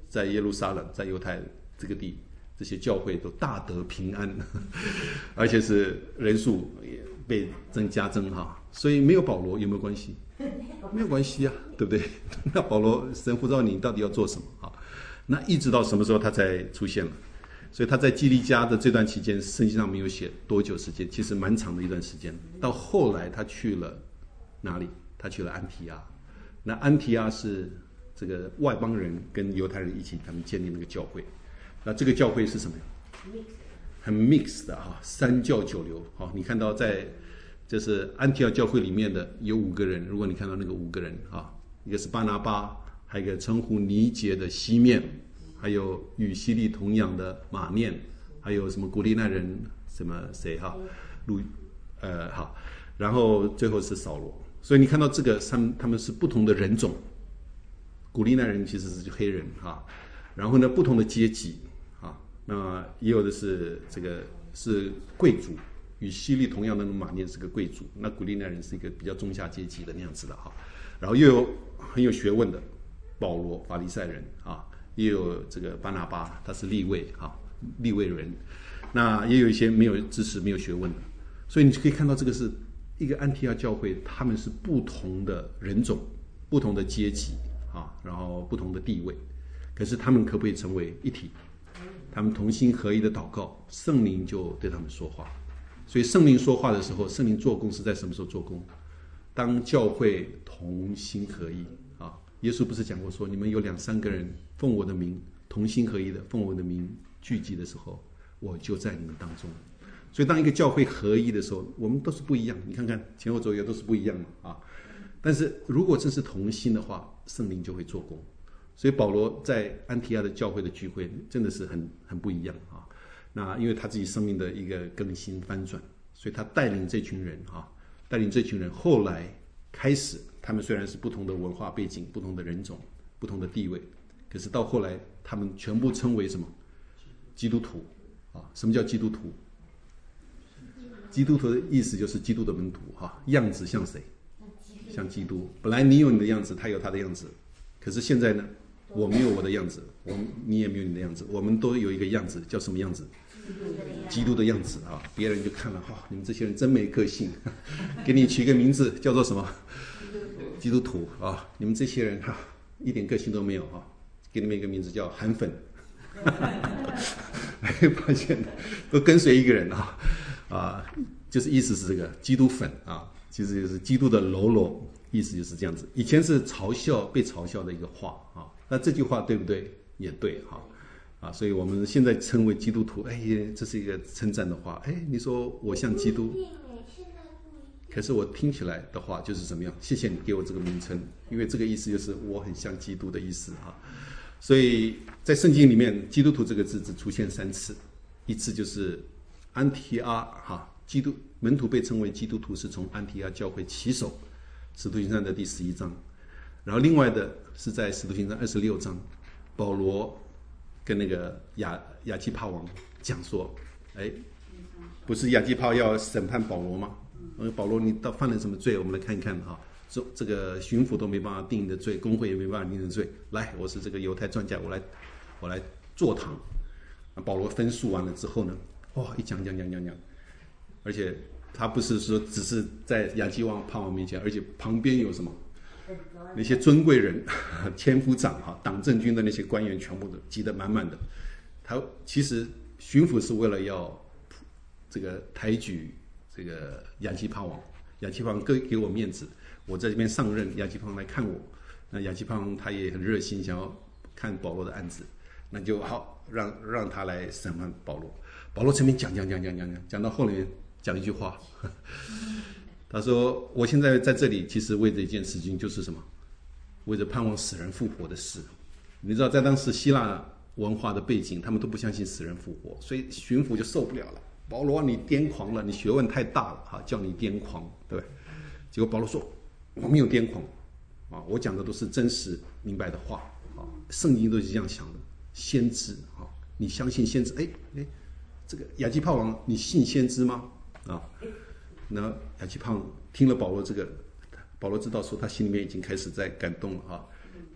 在耶路撒冷，在犹太这个地，这些教会都大得平安，而且是人数也被增加增哈。所以没有保罗有没有关系？没有关系啊，对不对？那保罗神呼召你到底要做什么啊？那一直到什么时候他才出现了？所以他在基利家的这段期间，圣经上没有写多久时间，其实蛮长的一段时间。到后来他去了哪里？他去了安提阿。那安提阿是这个外邦人跟犹太人一起，他们建立那个教会。那这个教会是什么呀？很 mix 的哈，三教九流。好，你看到在就是安提阿教会里面的有五个人，如果你看到那个五个人啊，一个是巴拿巴，还有一个称呼尼结的西面，还有与希利同养的马念，还有什么古利奈人什么谁哈，路呃好，然后最后是扫罗。所以你看到这个他们他们是不同的人种，古利奈人其实是黑人哈，然后呢不同的阶级啊，那也有的是这个是贵族，与希利同样的马念是个贵族，那古利奈人是一个比较中下阶级的那样子的哈，然后又有很有学问的保罗法利赛人啊。也有这个巴拿巴，他是利未啊，利未人。那也有一些没有知识、没有学问的，所以你可以看到这个是一个安提阿教会，他们是不同的人种、不同的阶级啊，然后不同的地位，可是他们可不可以成为一体？他们同心合一的祷告，圣灵就对他们说话。所以圣灵说话的时候，圣灵做工是在什么时候做工？当教会同心合一啊。耶稣不是讲过说，你们有两三个人奉我的名同心合一的奉我的名聚集的时候，我就在你们当中。所以当一个教会合一的时候，我们都是不一样，你看看前后左右都是不一样的啊。但是如果真是同心的话，圣灵就会做工。所以保罗在安提阿的教会的聚会真的是很很不一样啊。那因为他自己生命的一个更新翻转，所以他带领这群人啊，带领这群人后来开始，他们虽然是不同的文化背景、不同的人种、不同的地位，可是到后来他们全部称为什么？基督徒啊！什么叫基督徒？基督徒的意思就是基督的门徒哈，样子像谁？像基督。本来你有你的样子，他有他的样子，可是现在呢，我没有我的样子，我你也没有你的样子，我们都有一个样子，叫什么样子？基督的样子啊！别人就看了哈、哦，你们这些人真没个性，给你取一个名字叫做什么？基督徒啊！你们这些人哈、啊，一点个性都没有啊！给你们一个名字叫韩粉，发现都跟随一个人啊啊，就是意思是这个基督粉啊，其实就是基督的喽啰，意思就是这样子。以前是嘲笑被嘲笑的一个话啊，那这句话对不对？也对哈。啊，所以我们现在称为基督徒，哎，这是一个称赞的话。哎，你说我像基督，可是我听起来的话就是怎么样？谢谢你给我这个名称，因为这个意思就是我很像基督的意思哈。所以在圣经里面，基督徒这个字只出现三次，一次就是安提阿哈，基督门徒被称为基督徒是从安提阿教会起手，使徒行传的第十一章，然后另外的是在使徒行传二十六章，保罗跟那个亚亚基帕王讲说，哎，不是亚基帕要审判保罗吗？呃，保罗你到犯了什么罪？我们来看一看哈。这这个巡抚都没办法定你的罪，公会也没办法定你的罪。来，我是这个犹太专家，我来我来坐堂。保罗分述完了之后呢，哇，一讲讲讲讲讲，而且他不是说只是在亚基帕王面前，而且旁边有什么？那些尊贵人、千夫长哈、党政军的那些官员，全部都挤得满满的。他其实巡抚是为了要这个抬举这个亚基帕王，亚基帕王给给我面子，我在这边上任，亚基帕王来看我。那亚基帕王他也很热心，想要看保罗的案子，那就好让让他来审判保罗。保罗这边讲讲讲讲讲讲，讲到后面讲一句话。他说：“我现在在这里，其实为着一件事情，就是什么？为着盼望死人复活的事。你知道，在当时希腊文化的背景，他们都不相信死人复活，所以巡抚就受不了了。保罗，你癫狂了，你学问太大了，哈，叫你癫狂，对不对？结果保罗说：我没有癫狂，啊，我讲的都是真实明白的话，啊，圣经都是这样想的。先知，啊，你相信先知？哎哎，这个亚基帕王，你信先知吗？啊？”那亚基帕听了保罗这个，保罗知道说他心里面已经开始在感动了哈。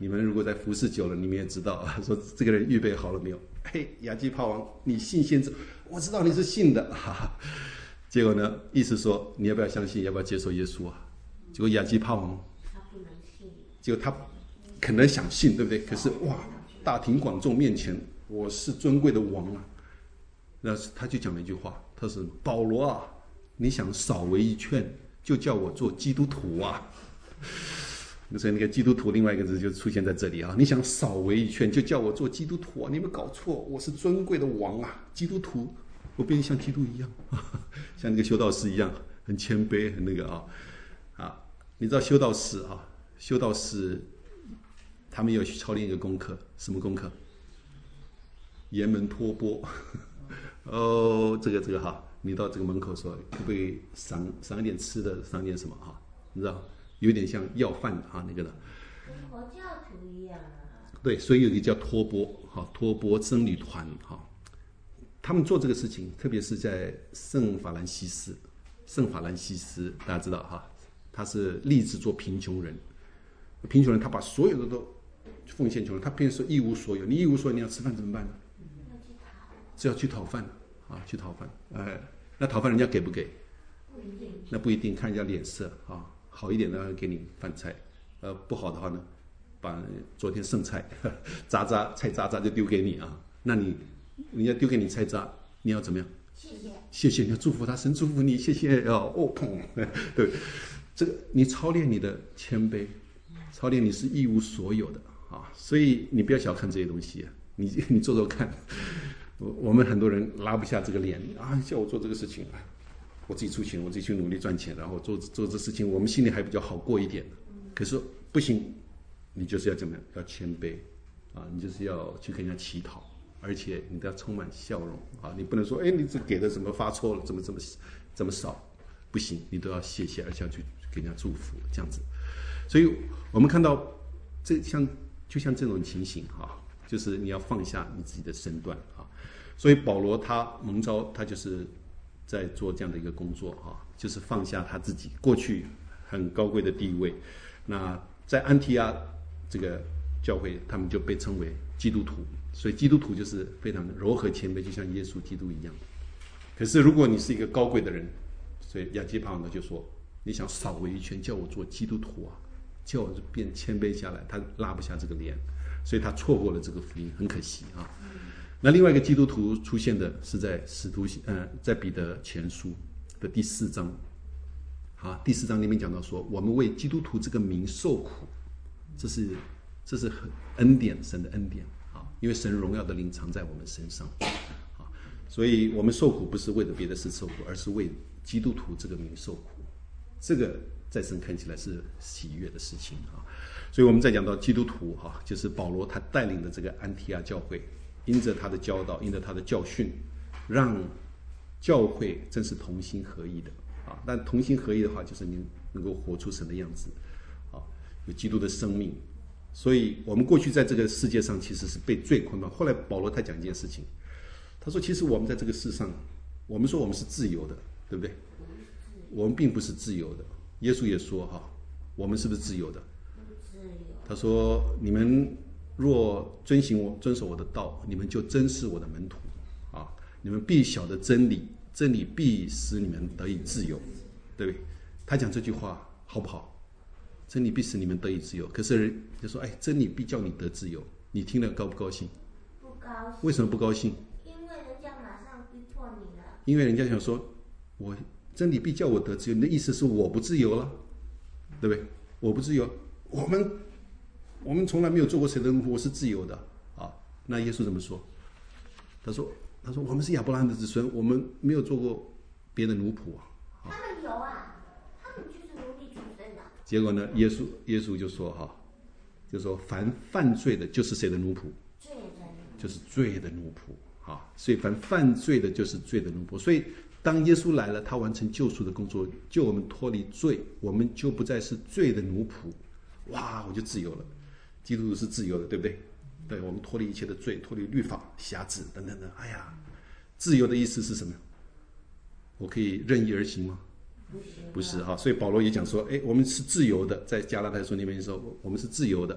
你们如果在服侍久了，你们也知道啊，说这个人预备好了没有？嘿，亚基帕王，你信先知，我知道你是信的，哈哈。结果呢，意思说你要不要相信，要不要接受耶稣啊？结果亚基帕王， 他不能信， 结果他可能想信，对不对？可是哇，大庭广众面前，我是尊贵的王啊，那他就讲了一句话，他说：“保罗啊，你想少为一劝，就叫我做基督徒啊。”所以那个基督徒另外一个字就出现在这里啊，你想少为一劝，就叫我做基督徒啊！你们搞错，我是尊贵的王啊，基督徒，我变成像基督一样，像那个修道士一样，很谦卑，很那个啊啊！你知道修道士啊，修道士他们要去操练一个功课，什么功课？沿门托钵。哦，这个这个哈，你到这个门口说，可不可以赏赏一点吃的，赏一点什么哈？你知道？有点像要饭的啊，那个的， 跟佛教徒一样啊。 对，所以有一个叫托钵，哈，托钵僧侣团，哈，他们做这个事情，特别是在圣法兰西斯，圣法兰西斯大家知道哈，他是立志做贫穷人，贫穷人他把所有的都奉献穷人，他变成一无所有，你一无所有，你要吃饭怎么办呢？ 要去讨， 只要去讨饭啊，去讨饭，哎，那讨饭人家给不给？ 不一定。 那不一定，看人家脸色啊。好一点的给你饭菜，呃，不好的话呢，把昨天剩菜渣渣菜渣渣就丢给你啊。那你人家丢给你菜渣，你要怎么样？ 谢谢， 谢谢，你要祝福他，神祝福你，谢谢哦哦砰，对，这个你操练你的谦卑，操练你是一无所有的啊，所以你不要小看这些东西，你你做做看，我我们很多人拉不下这个脸啊，叫我做这个事情啊。我自己出钱，我自己去努力赚钱，然后做做这事情，我们心里还比较好过一点。可是不行，你就是要怎么样？要谦卑啊！你就是要去跟人家乞讨，而且你都要充满笑容啊！你不能说，哎，你这给的怎么发错了？怎么怎么这么少？不行，你都要谢谢，而且要去给人家祝福，这样子。所以我们看到这像就像这种情形啊，就是你要放下你自己的身段啊。所以保罗他蒙召，他就是在做这样的一个工作啊，就是放下他自己过去很高贵的地位。那在安提阿这个教会，他们就被称为基督徒，所以基督徒就是非常柔和谦卑，就像耶稣基督一样。可是如果你是一个高贵的人，所以亚基帕呢就说：“你想扫我一圈，叫我做基督徒啊，叫我变谦卑下来。”他拉不下这个脸，所以他错过了这个福音，很可惜啊。那另外一个基督徒出现的是在使徒呃，在彼得前书的第四章，啊，第四章里面讲到说，我们为基督徒这个名受苦，这是这是很恩典，神的恩典啊，因为神荣耀的灵藏在我们身上啊，所以我们受苦不是为了别的事受苦，而是为基督徒这个名受苦，这个在神看起来是喜悦的事情啊。所以我们再讲到基督徒哈、啊，就是保罗他带领的这个安提阿教会。因着他的教导，因着他的教训，让教会真是同心合一的啊！但同心合一的话，就是你能够活出神的样子啊，有基督的生命。所以，我们过去在这个世界上其实是被罪捆绑。后来保罗他讲一件事情，他说：“其实我们在这个世上，我们说我们是自由的，对不对？我们并不是自由的。耶稣也说哈，我们是不是自由的？他说：你们。”若遵行我遵守我的道，你们就真是我的门徒啊！你们必晓得真理，真理必使你们得以自由，对不对？他讲这句话好不好？真理必使你们得以自由。可是人就说：“哎，真理必叫你得自由。”你听了高不高兴？ 不高兴。 为什么不高兴？ 因为人家马上逼迫你了。 因为人家想说：“我真理必叫我得自由。”你的意思是我不自由了，对不对？我不自由，我们。我们从来没有做过谁的奴仆，我是自由的啊。那耶稣怎么说？他说：“他说我们是亚伯拉罕的子孙，我们没有做过别的奴仆啊。” 他们有啊，他们就是奴隶出身的。 结果呢，耶稣耶稣就说：“哈，就说凡犯罪的，就是谁的奴仆？ 罪的奴仆， 就是罪的奴仆啊。所以凡犯罪的，就是罪的奴仆。所以当耶稣来了，他完成救赎的工作，救我们脱离罪，我们就不再是罪的奴仆。哇，我就自由了。”基督徒是自由的，对不对？对，我们脱离一切的罪，脱离律法、辖制等等等。哎呀，自由的意思是什么？我可以任意而行吗？ 不是， 不是哈。所以保罗也讲说，哎，我们是自由的，在加拉太书那边说，我们是自由的，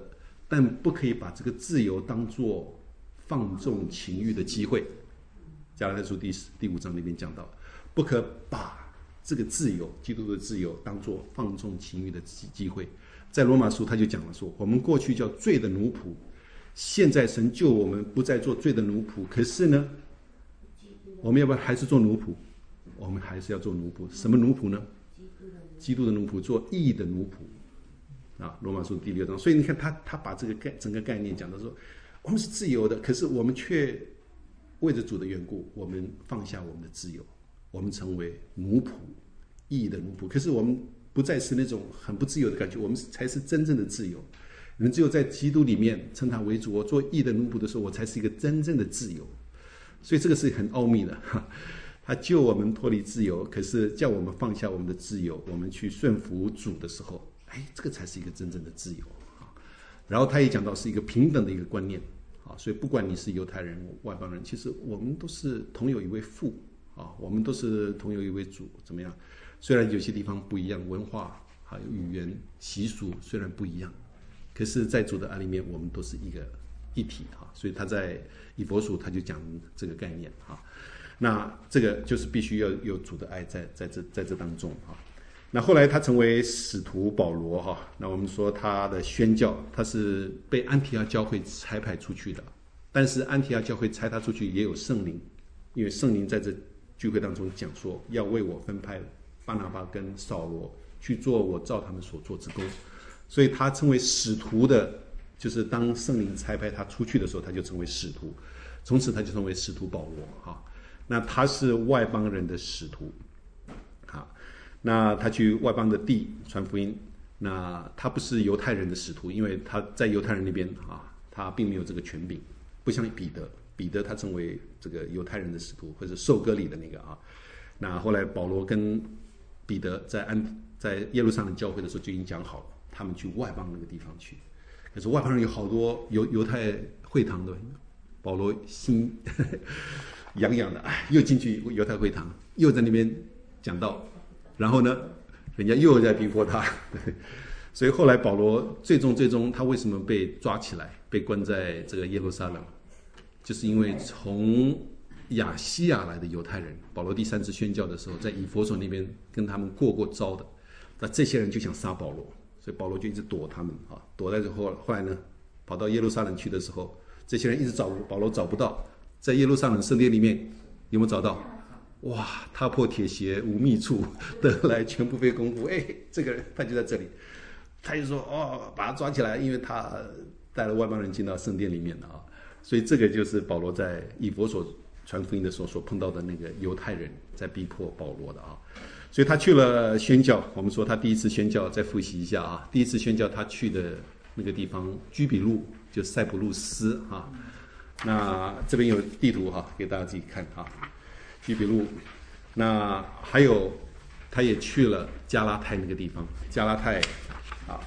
但不可以把这个自由当作放纵情欲的机会。加拉太书第第五章那边讲到，不可把这个自由，基督的自由，当作放纵情欲的机会。在罗马书他就讲了说，我们过去叫罪的奴仆，现在神救我们不再做罪的奴仆，可是呢，我们要不要还是做奴仆？我们还是要做奴仆。什么奴仆呢？基督的奴仆，做义的奴仆啊。罗马书第六章，所以你看他他把这个概整个概念讲到说，我们是自由的，可是我们却为着主的缘故，我们放下我们的自由，我们成为奴仆，义的奴仆。可是我们不再是那种很不自由的感觉，我们才是真正的自由。人只有在基督里面称他为主，我做义的奴仆的时候，我才是一个真正的自由。所以这个是很奥秘的。他救我们脱离自由，可是叫我们放下我们的自由，我们去顺服主的时候，哎，这个才是一个真正的自由。然后他也讲到是一个平等的一个观念。所以不管你是犹太人、外邦人，其实我们都是同有一位父啊，我们都是同有一位主。怎么样？虽然有些地方不一样，文化还有语言习俗虽然不一样，可是在主的爱里面，我们都是一个一体哈。所以他在以弗所他就讲这个概念哈。那这个就是必须要有主的爱在在这在这当中哈。那后来他成为使徒保罗哈，那我们说他的宣教，他是被安提阿教会差派出去的，但是安提阿教会差他出去也有圣灵，因为圣灵在这聚会当中讲说，要为我分派巴拿巴跟扫罗去做我照他们所做之功，所以他成为使徒的，就是当圣灵差派他出去的时候，他就成为使徒，从此他就成为使徒保罗哈。那他是外邦人的使徒，好，那他去外邦的地传福音，那他不是犹太人的使徒，因为他在犹太人那边啊，他并没有这个权柄，不像彼得，彼得他成为这个犹太人的使徒，或者受割礼的那个啊。那后来保罗跟彼得在安在耶路撒冷教会的时候就已经讲好了，他们去外邦那个地方去。可是外邦人有好多犹犹太会堂的，保罗心呵呵痒痒的，哎，又进去犹太会堂，又在那边讲道，然后呢，人家又在逼迫他，所以后来保罗最终最终他为什么被抓起来，被关在这个耶路撒冷，就是因为从亚细亚来的犹太人，保罗第三次宣教的时候，在以弗所那边跟他们过过招的，那这些人就想杀保罗，所以保罗就一直躲他们啊，躲在这后后来呢，跑到耶路撒冷去的时候，这些人一直找保罗找不到。在耶路撒冷圣殿里面有没有找到？哇，踏破铁鞋无觅处，得来全不费工夫。哎，这个人他就在这里，他就说哦，把他抓起来，因为他带了外邦人进到圣殿里面的啊。所以这个就是保罗在以弗所传福音的时候所碰到的那个犹太人在逼迫保罗的啊。所以他去了宣教，我们说他第一次宣教，再复习一下啊。第一次宣教他去的那个地方居比路，就塞浦路斯啊。那这边有地图哈，给大家自己看哈。居比路，那还有他也去了加拉太那个地方，加拉太啊，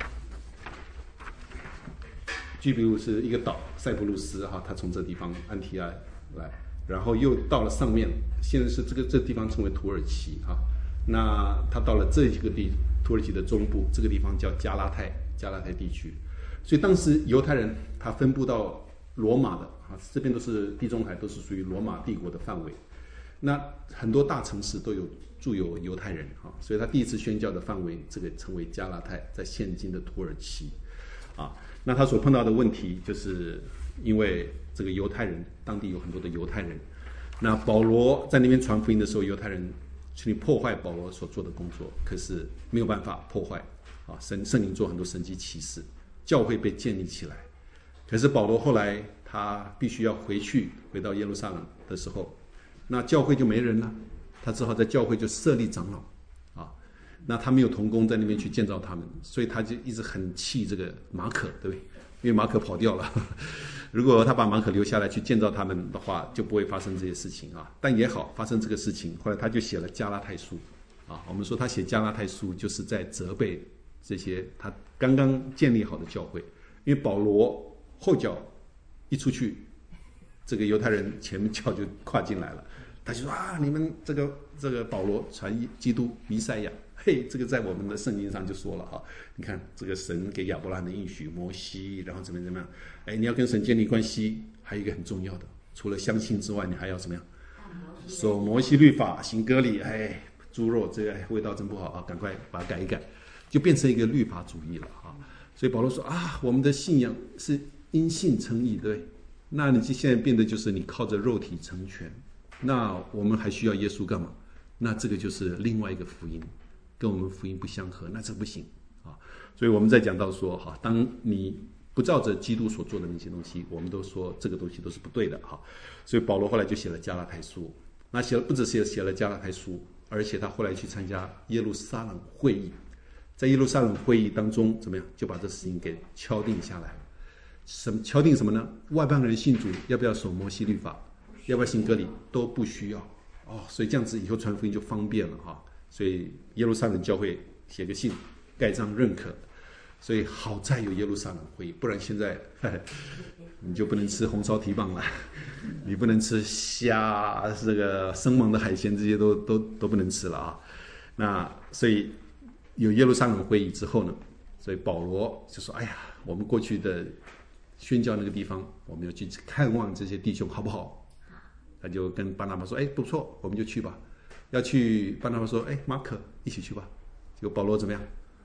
居比路是一个岛，塞浦路斯哈，他从这地方安提阿来，然后又到了上面，现在是这个这地方称为土耳其哈。那他到了这个地土耳其的中部，这个地方叫加拉太，加拉太地区。所以当时犹太人他分布到罗马的啊，这边都是地中海，都是属于罗马帝国的范围。那很多大城市都有住有犹太人啊，所以他第一次宣教的范围，这个称为加拉太，在现今的土耳其啊。那他所碰到的问题，就是因为这个犹太人，当地有很多的犹太人。那保罗在那边传福音的时候，犹太人去破坏保罗所做的工作，可是没有办法破坏啊，神圣灵做很多神迹奇事，教会被建立起来。可是保罗后来他必须要回去，回到耶路撒冷的时候，那教会就没人了，他只好在教会就设立长老啊。那他没有同工在那边去建造他们，所以他就一直很气这个马可，对不对？因为马可跑掉了，如果他把马可留下来去建造他们的话，就不会发生这些事情啊。但也好，发生这个事情，后来他就写了加拉太书啊。我们说他写加拉太书，就是在责备这些他刚刚建立好的教会，因为保罗后脚一出去，这个犹太人前脚就跨进来了， 他就说啊，你们这个这个保罗传基督弥赛亚，嘿，这个在我们的圣经上就说了哈，你看这个神给亚伯拉罕的应许，摩西，然后怎么样怎么样，哎，你要跟神建立关系，还有一个很重要的，除了相信之外，你还要怎么样？守摩西律法，行割礼，哎，猪肉这个味道真不好啊，赶快把它改一改，就变成一个律法主义了啊。所以保罗说啊，我们的信仰是因信称义，对，那你现在变得就是你靠着肉体成全。那我们还需要耶稣干嘛？那这个就是另外一个福音，跟我们福音不相合，那这不行啊。所以我们在讲到说，哈，当你不照着基督所做的那些东西，我们都说这个东西都是不对的哈。所以保罗后来就写了加拉太书，那写了不止写写了加拉太书，而且他后来去参加耶路撒冷会议，在耶路撒冷会议当中怎么样，就把这事情给敲定下来。什么敲定什么呢？外邦人信主要不要守摩西律法？要不要行割礼都不需要哦，所以这样子以后传福音就方便了哈。所以耶路撒冷教会写个信，盖章认可。所以好在有耶路撒冷会议，不然现在呵呵你就不能吃红烧蹄膀了，你不能吃虾，这个生猛的海鲜这些都都都不能吃了啊。那所以有耶路撒冷会议之后呢，所以保罗就说：“哎呀，我们过去的宣教那个地方，我们要去看望这些弟兄，好不好？”他就跟巴拿巴说：“哎，不错，我们就去吧。”要去，巴拿巴说：“哎，马可一起去吧。”结果保罗怎么样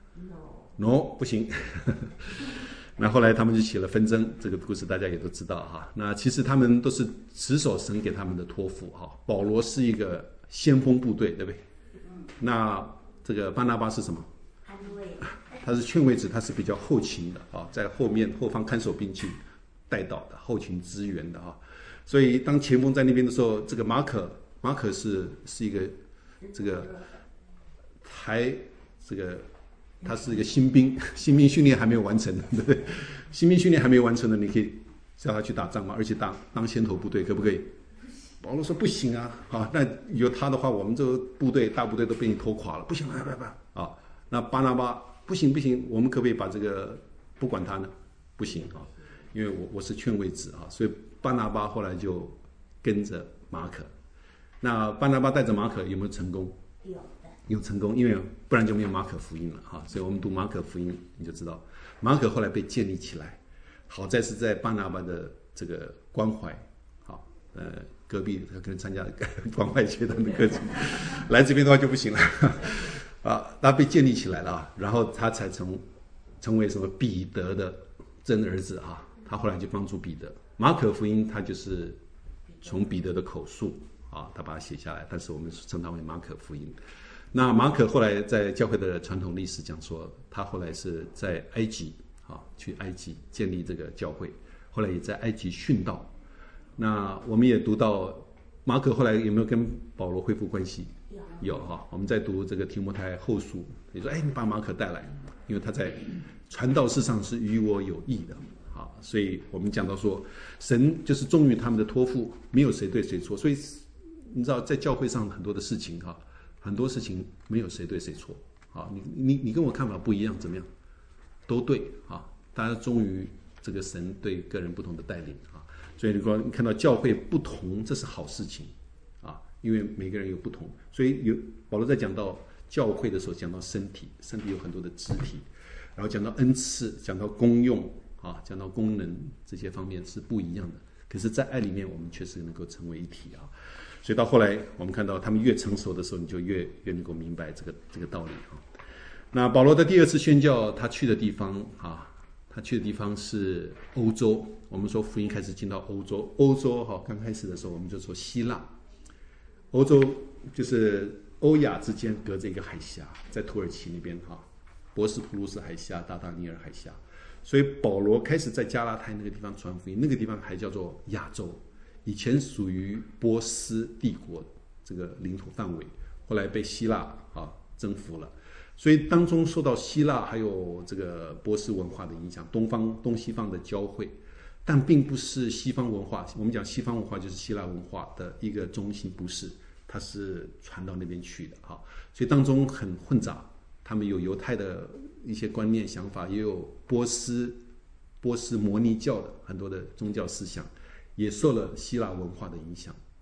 ？No， no 不行。那后来他们就起了纷争，这个故事大家也都知道哈。那其实他们都是持守神给他们的托付哈。保罗是一个先锋部队，对不对？那这个巴拿巴是什么？ 安慰。 他是劝慰子，他是比较后勤的啊，在后面后方看守兵器带导的后勤支援的啊。所以当前锋在那边的时候，这个马可，马可是是一个这个还这个他是一个新兵，新兵训练还没有完成的，对不对？新兵训练还没有完成的，你可以叫他去打仗吗？而且当当先头部队可不可以？保罗说不行啊，啊，那有他的话，我们这个部队大部队都被你拖垮了，不行，来来来啊！那巴拿巴不行不行，我们可不可以把这个不管他呢？不行啊，因为我我是劝慰子啊，所以巴拿巴后来就跟着马可。那巴拿巴带着马可有没有成功？ 有的， 有成功，因为不然就没有马可福音了哈。所以我们读马可福音，你就知道马可后来被建立起来，好在是在巴拿巴的这个关怀，好，呃，隔壁他可能参加关怀阶段的课程，来这边的话就不行了。啊，他被建立起来了啊，然后他才成成为什么彼得的真儿子啊，他后来就帮助彼得。马可福音他就是从彼得的口述啊，他把它写下来，但是我们称它为马可福音。那马可后来在教会的传统历史讲说，他后来是在埃及啊，去埃及建立这个教会，后来也在埃及殉道。那我们也读到马可后来有没有跟保罗恢复关系？有哈，我们在读这个提摩太后书，你说，哎，你把马可带来，因为他在传道事上是与我有益的啊，所以我们讲到说，神就是忠于他们的托付，没有谁对谁错，所以你知道在教会上很多的事情哈，很多事情没有谁对谁错啊，你你你跟我看法不一样，怎么样，都对啊，大家忠于这个神对个人不同的带领啊，所以如果你看到教会不同，这是好事情。因为每个人有不同，所以有保罗在讲到教会的时候，讲到身体，身体有很多的肢体，然后讲到恩赐，讲到功用啊，讲到功能这些方面是不一样的。可是，在爱里面，我们确实能够成为一体啊。所以到后来，我们看到他们越成熟的时候，你就越越能够明白这个这个道理啊。那保罗的第二次宣教，他去的地方啊，他去的地方是欧洲。我们说福音开始进到欧洲，欧洲哈，刚开始的时候我们就说希腊。欧洲就是欧亚之间隔着一个海峡，在土耳其那边哈，博斯普鲁斯海峡、达达尼尔海峡，所以保罗开始在加拉太那个地方传福音，那个地方还叫做亚洲，以前属于波斯帝国这个领土范围，后来被希腊啊征服了，所以当中受到希腊还有这个波斯文化的影响，东方东西方的交汇。但并不是西方文化，我们讲西方文化就是希腊文化的一个中心，不是，它是传到那边去的哈，所以当中很混杂，他们有犹太的一些观念想法，也有波斯波斯摩尼教的很多的宗教思想，也受了希腊文化的影响，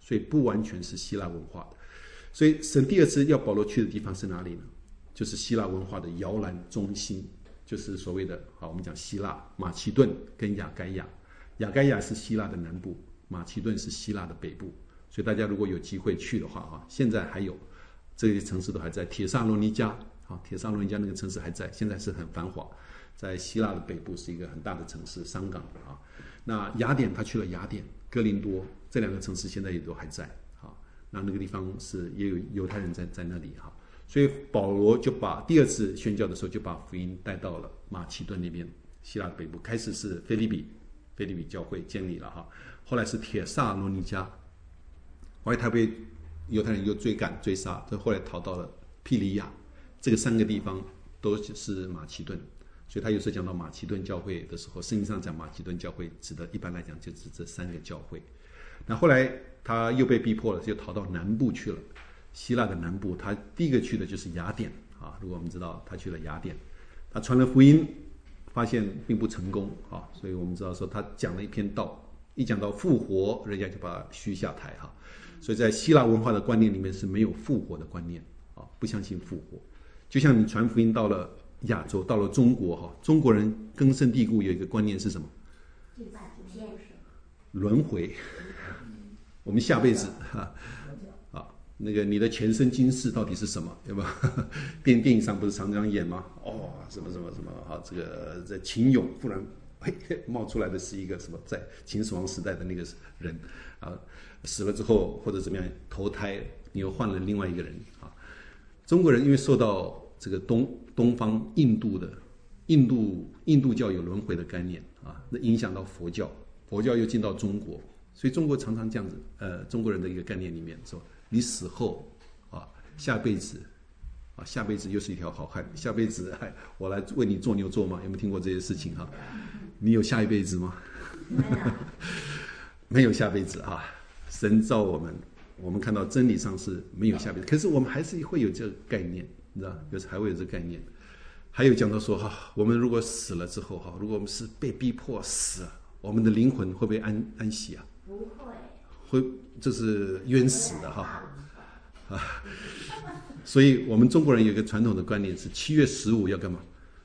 所以不完全是希腊文化的。所以神第二次要保罗去的地方是哪里呢？就是希腊文化的摇篮中心，就是所谓的好，我们讲希腊、马其顿跟亚该亚。亚该亚是希腊的南部，马其顿是希腊的北部。所以大家如果有机会去的话，哈，现在还有这些城市都还在。铁萨罗尼迦，啊，铁萨罗尼迦那个城市还在，现在是很繁华。在希腊的北部是一个很大的城市，商港啊。那雅典他去了雅典、哥林多这两个城市，现在也都还在啊。那那个地方是也有犹太人在在那里哈。所以保罗就把第二次宣教的时候，就把福音带到了马其顿那边，希腊的北部。开始是腓立比，腓立比教会建立了哈，后来是铁萨罗尼迦，后来他被犹太人又追赶追杀，后来逃到了庇利亚，这个三个地方都是马其顿。所以他有时候讲到马其顿教会的时候，圣经上讲马其顿教会指的一般来讲就指这三个教会。那后来他又被逼迫了，就逃到南部去了，希腊的南部。他第一个去的就是雅典啊。如果我们知道他去了雅典，他传了福音，发现并不成功啊。所以我们知道说他讲了一篇道，一讲到复活，人家就把他虚下台哈。所以在希腊文化的观念里面是没有复活的观念啊，不相信复活。就像你传福音到了亚洲，到了中国哈，中国人根深蒂固有一个观念是什么？轮回。我们下辈子哈啊，那个你的前生今世到底是什么？对吧？电电影上不是常常演吗？哦，什么什么什么啊，这个在秦俑忽然嘿冒出来的是一个什么，在秦始皇时代的那个人啊，死了之后或者怎么样投胎，你又换了另外一个人啊。中国人因为受到这个东东方印度的印度印度教有轮回的概念啊，那影响到佛教，佛教又进到中国，所以中国常常这样子，呃，中国人的一个概念里面说，你死后啊，下辈子啊，下辈子又是一条好汉，下辈子哎，我来为你做牛做马，有没有听过这些事情哈？你有下一辈子吗？没有，没有下辈子啊！神造我们，我们看到真理上是没有下辈子，可是我们还是会有这个概念。你知道，有时还会有这个概念。还有讲到说哈，我们如果死了之后哈，如果我们是被逼迫死，我们的灵魂会不会安安息啊？ 不会， 会，这是冤死的哈啊。所以我们中国人有一个传统的观念是七月十五要干嘛？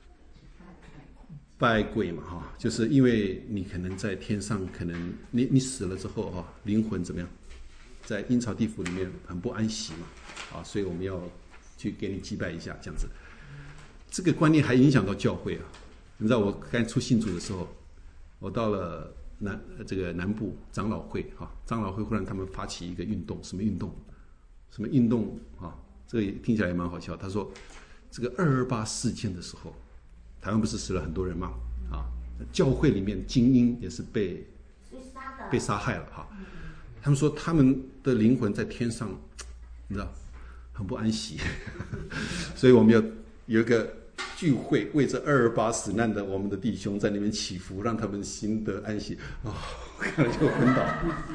拜鬼嘛哈，就是因为你可能在天上，可能你你死了之后哈，灵魂怎么样，在阴曹地府里面很不安息嘛啊，所以我们要去给你祭拜一下，这样子。这个观念还影响到教会啊！你知道我刚出信主的时候，我到了南这个南部长老会哈，长老会忽然他们发起一个运动，什么运动？什么运动啊？这个也听起来也蛮好笑。他说，这个二二八事件的时候，台湾不是死了很多人吗？啊，教会里面精英也是被被杀害了哈。他们说他们的灵魂在天上，你知道？很不安息，所以我们要有一个聚会，为这二二八死难的我们的弟兄在那边祈福，让他们心得安息。哦，看了就昏倒。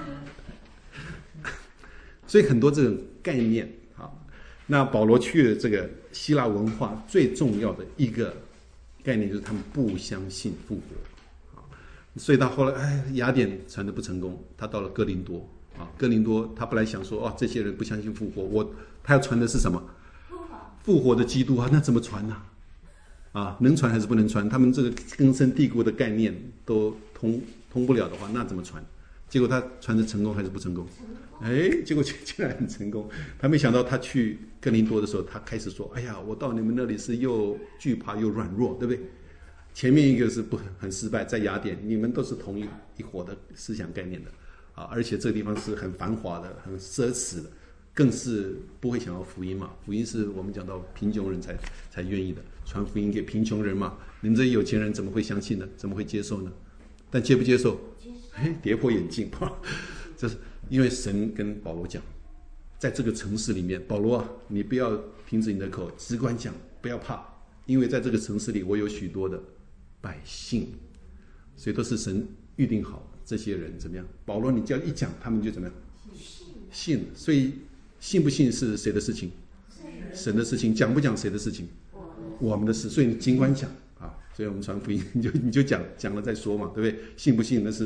所以很多这种概念啊，那保罗去的这个希腊文化最重要的一个概念就是他们不相信复活啊，所以他后来哎雅典传的不成功，他到了哥林多啊，哥林多他本来想说哦，这些人不相信复活，我他要传的是什么？复活的基督啊，那怎么传呢？啊，能传还是不能传？他们这个根深蒂固的概念都通通不了的话，那怎么传？结果他传的成功还是不成功？哎，结果竟然很成功。他没想到他去哥林多的时候，他开始说：“哎呀，我到你们那里是又惧怕又软弱，对不对？”前面一个是不很失败，在雅典，你们都是同一一伙的思想概念的啊，而且这个地方是很繁华的、很奢侈的。更是不会想要福音嘛，福音是我们讲到贫穷人才才愿意的，传福音给贫穷人嘛。你们这些有钱人怎么会相信呢？怎么会接受呢？但接不接受？哎，跌破眼镜，这是因为神跟保罗讲，在这个城市里面，保罗啊，你不要凭着你的口直观讲，不要怕，因为在这个城市里，我有许多的百姓，所以都是神预定好这些人怎么样。保罗，你只要一讲，他们就怎么样？信，所以。信不信是谁的事情？神的事情。讲不讲谁的事情？我们的事。所以你尽管讲啊，所以我们传福音，你就你就讲讲了再说嘛，对不对？信不信那是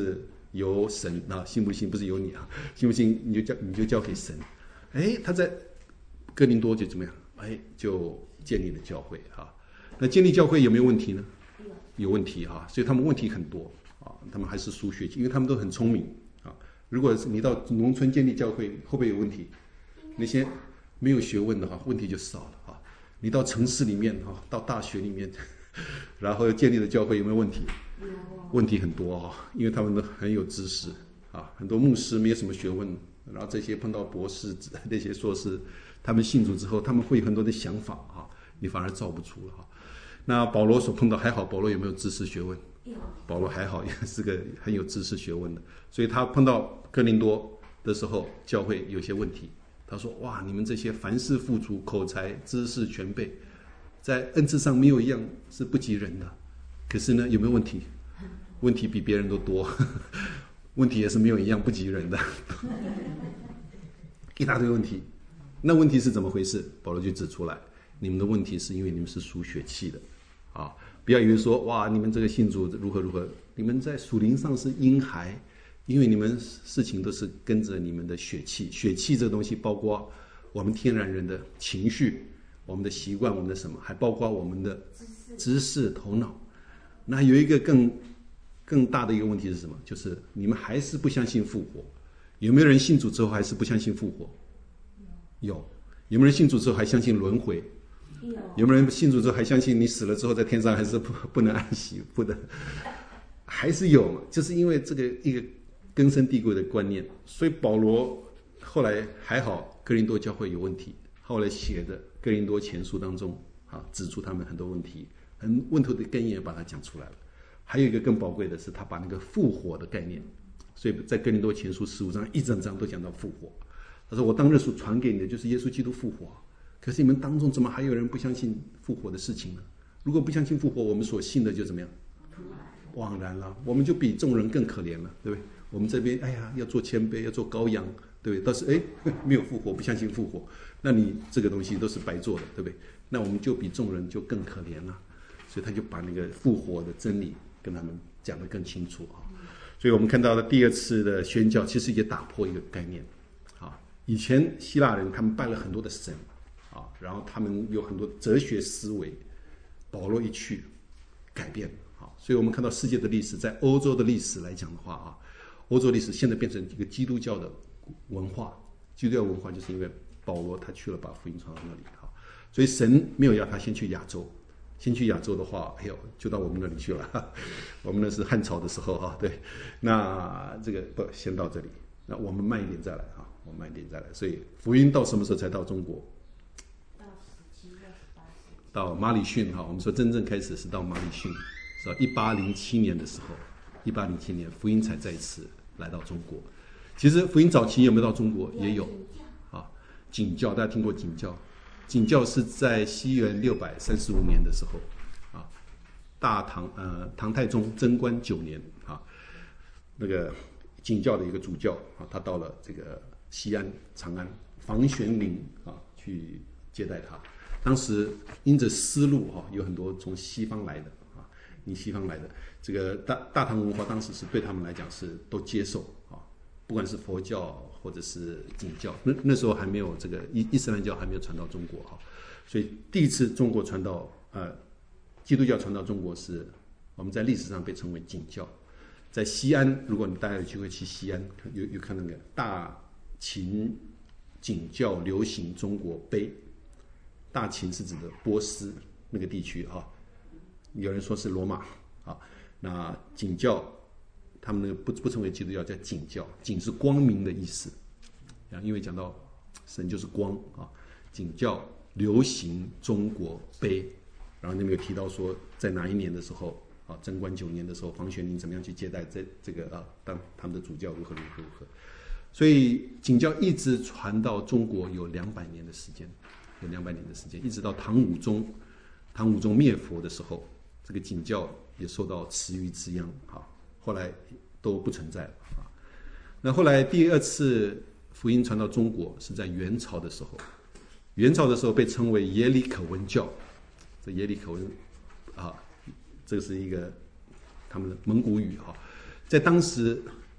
由神啊，信不信不是由你啊，信不信你就交你就交给神。哎，他在哥林多就怎么样？哎，就建立了教会啊。那建立教会有没有问题呢？有问题啊，所以他们问题很多啊，他们还是输血气，因为他们都很聪明啊。如果你到农村建立教会，会不会有问题？那些没有学问的哈，问题就少了啊。你到城市里面哈，到大学里面，然后建立的教会有没有问题？问题很多啊，因为他们都很有知识啊，很多牧师没有什么学问，然后这些碰到博士那些硕士，他们信主之后，他们会有很多的想法啊，你反而罩不住了哈。那保罗所碰到还好，保罗有没有知识学问？保罗还好，也是个很有知识学问的，所以他碰到哥林多的时候，教会有些问题。他说：“哇，你们这些凡事富足、口才、知识全备，在恩赐上没有一样是不及人的。可是呢，有没有问题？问题比别人都多，问题也是没有一样不及人的，一大堆问题。那问题是怎么回事？保罗就指出来，你们的问题是因为你们是属血气的，啊，不要以为说哇，你们这个信主如何如何，你们在属灵上是婴孩。”因为你们事情都是跟着你们的血气，血气这个东西包括我们天然人的情绪、我们的习惯、我们的什么，还包括我们的知识、头脑。那有一个更更大的一个问题是什么？就是你们还是不相信复活。有没有人信主之后还是不相信复活？有。有没有人信主之后还相信轮回？有。有没有人信主之后还相信你死了之后在天上还是不不能安息？不能，还是有嘛？就是因为这个一个根深蒂固的观念，所以保罗后来还好，哥林多教会有问题，后来写的哥林多前书当中啊，指出他们很多问题，很问题的根源把它讲出来了。还有一个更宝贵的是，他把那个复活的概念，所以在哥林多前书十五章一整章都讲到复活。他说：“我当日所传给你的就是耶稣基督复活，可是你们当中怎么还有人不相信复活的事情呢？如果不相信复活，我们所信的就怎么样？枉然了，我们就比众人更可怜了，对不对？我们这边哎呀要做谦卑，要做羔羊，对不对？但是哎没有复活，不相信复活，那你这个东西都是白做的，对不对？那我们就比众人就更可怜了。所以他就把那个复活的真理跟他们讲得更清楚啊。所以我们看到的第二次的宣教，其实也打破一个概念啊。以前希腊人他们拜了很多的神啊，然后他们有很多哲学思维，保罗一去改变啊。所以我们看到世界的历史，在欧洲的历史来讲的话啊。欧洲历史现在变成一个基督教的文化，基督教文化就是因为保罗他去了把福音传到那里哈，所以神没有要他先去亚洲，先去亚洲的话，哎呦就到我们那里去了，我们那是汉朝的时候哈，对，那这个不先到这里，那我们慢一点再来哈，我们慢一点再来，所以福音到什么时候才到中国？ 到十七、二十八世纪。 到马里逊哈，我们说真正开始是到马里逊，是吧？一八零七年的时候，一八零七年福音才再次来到中国。其实福音早期有没有到中国？也有啊。景教大家听过景教？景教是在西元六百三十五年的时候啊，大唐呃唐太宗贞观九年啊，那个景教的一个主教啊，他到了这个西安长安房玄龄啊去接待他。当时因着丝路哈、啊，有很多从西方来的啊，你西方来的这个大大唐文化，当时是对他们来讲是都接受啊，不管是佛教或者是景教，那那时候还没有这个伊伊斯兰教还没有传到中国哈，所以第一次中国传到呃基督教传到中国是我们在历史上被称为景教，在西安，如果你大家有机会去西安，有有看那个大秦景教流行中国碑，大秦是指的波斯那个地区啊，有人说是罗马啊，那景教。他们那个不不称为基督教，叫景教，景是光明的意思，啊，因为讲到神就是光啊。景教流行中国碑，然后那边有提到说，在哪一年的时候啊，贞观九年的时候，房玄龄怎么样去接待这这个啊，当他们的主教如何如何如何，所以景教一直传到中国有两百年的时间，有两百年的时间，一直到唐武宗，唐武宗灭佛的时候，这个景教也受到池鱼之殃啊。后来都不存在了啊。那后来第二次福音传到中国是在元朝的时候，元朝的时候被称为耶里可文教。这耶里可文啊，这是一个他们的蒙古语哈，在当时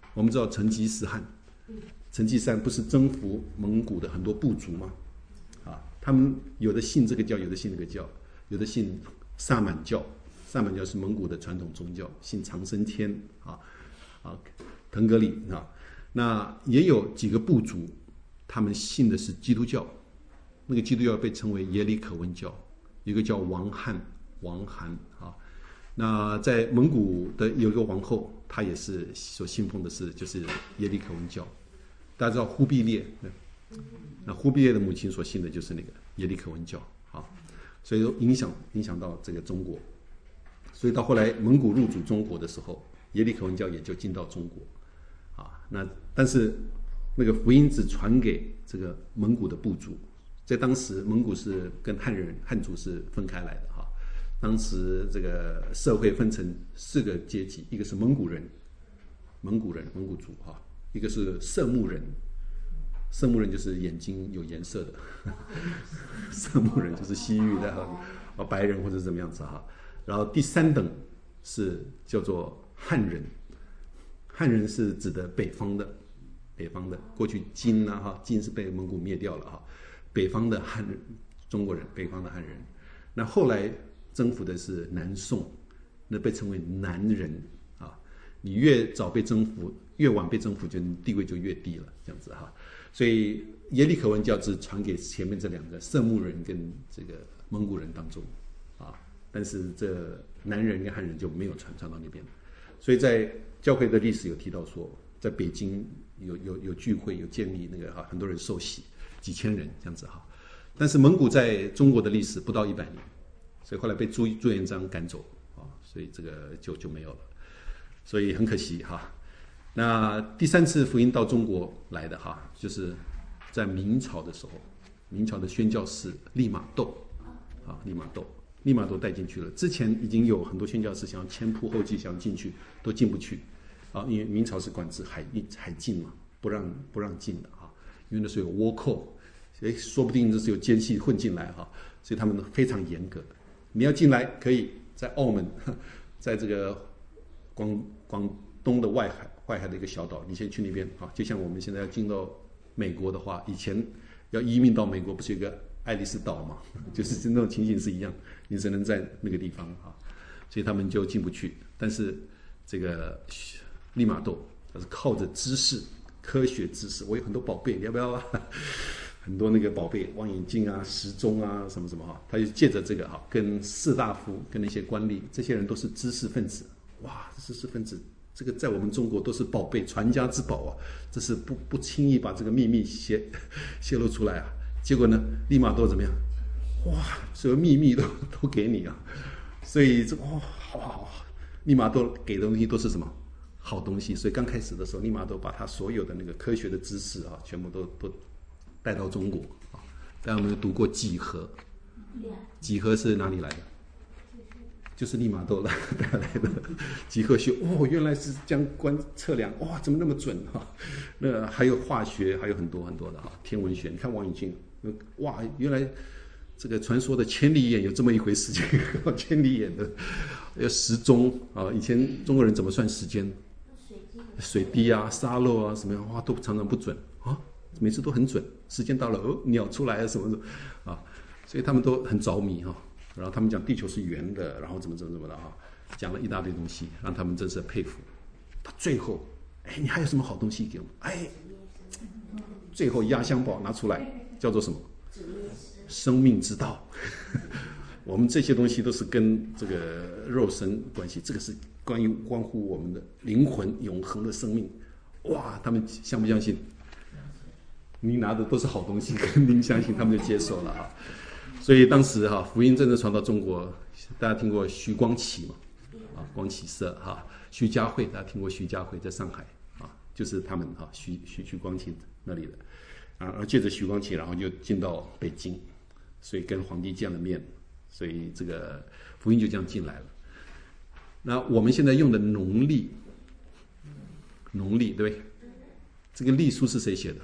我们知道成吉思汗，成吉思汗不是征服蒙古的很多部族吗？啊，他们有的信这个教，有的信那个教，有的信萨满教，萨满教是蒙古的传统宗教，信长生天啊啊，腾格里啊。那也有几个部族，他们信的是基督教，那个基督教被称为耶里可温教，有一个叫王翰，王翰啊。那在蒙古的有一个王后，她也是所信奉的是就是耶里可温教。大家知道忽必烈，那忽必烈的母亲所信的就是那个耶里可温教啊，所以影响影响到这个中国。所以到后来蒙古入主中国的时候，耶里可温教也就进到中国啊。那但是那个福音只传给这个蒙古的部族，在当时蒙古是跟汉人汉族是分开来的哈。当时这个社会分成四个阶级，一个是蒙古人，蒙古人蒙古族哈，一个是色目人，色目人就是眼睛有颜色的，色目人就是西域的啊，白人或者怎么样子哈。然后第三等是叫做汉人，汉人是指的北方的，北方的过去金啊哈，金是被蒙古灭掉了哈，北方的汉人，中国人，北方的汉人。那后来征服的是南宋，那被称为南人啊。你越早被征服，越晚被征服，就地位就越低了，这样子哈。所以耶里可温教只传给前面这两个色目人跟这个蒙古人当中啊，但是这南人跟汉人就没有传传到那边。所以在教会的历史有提到说，在北京有有有聚会，有建立那个哈，很多人受洗，几千人这样子哈。但是蒙古在中国的历史不到一百年。所以后来被朱朱元璋赶走啊，所以这个就就没有了，所以很可惜哈。那第三次福音到中国来的哈，就是在明朝的时候，明朝的宣教士利玛窦啊，利玛窦，利玛窦带进去了。之前已经有很多宣教士想要前仆后继想要进去，都进不去啊，因为明朝是管制海海禁嘛，不让不让进的啊，因为那时候有倭寇，所以说不定这是有奸细混进来哈，所以他们非常严格的。你要进来可以在澳门，在这个广广东的外海外海的一个小岛，你先去那边啊。就像我们现在要进到美国的话，以前要移民到美国，不是有个爱丽丝岛嘛？就是那种情形是一样，你只能在那个地方啊，所以他们就进不去。但是这个利玛窦他是靠着知识、科学知识，我有很多宝贝，你要不要啊？很多那个宝贝，望远镜啊、时钟啊，什么什么哈，他就借着这个哈，跟士大夫、跟那些官吏，这些人都是知识分子，哇，知识分子，这个在我们中国都是宝贝、传家之宝啊，这是不不轻易把这个秘密泄泄露出来啊。结果呢，利玛窦怎么样？哇，所有秘密都都给你啊，所以这哇、哦，好好好，利玛窦给的东西都是什么好东西？所以刚开始的时候，利玛窦把他所有的那个科学的知识啊，全部都都。带到中国啊，大家有没有读过几何？几何是哪里来的？就是利玛窦带来的几何学。哦，原来是这样观测量，哇，怎么那么准哈？那还有化学，还有很多很多的哈，天文学。你看望远镜，哇，原来这个传说的千里眼有这么一回事情，千里眼的有时钟啊。以前中国人怎么算时间？水滴啊、沙漏啊什么样，哇，都常常不准啊。每次都很准，时间到了，哦，鸟出来了什么什么啊，所以他们都很着迷哈。然后他们讲地球是圆的，然后怎么怎么怎么的哈，讲了一大堆东西，让他们真是佩服。到最后，哎，你还有什么好东西给我们？哎，最后压箱宝拿出来，叫做什么？生命之道。我们这些东西都是跟这个肉身关系，这个是关于关乎我们的灵魂永恒的生命。哇，他们相不相信？你拿的都是好东西，肯定相信，他们就接受了哈。所以当时哈，福音真的传到中国，大家听过徐光启嘛？啊，光启社哈，徐家汇，大家听过徐家汇在上海啊，就是他们哈，徐徐徐光启那里的啊，而借着徐光启，然后就进到北京，所以跟皇帝见了面，所以这个福音就这样进来了。那我们现在用的农历，农历对不对？这个历书是谁写的？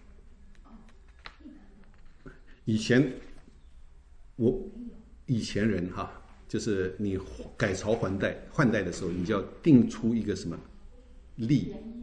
以前我以前人哈，就是你改朝换代换代的时候，你就要定出一个什么历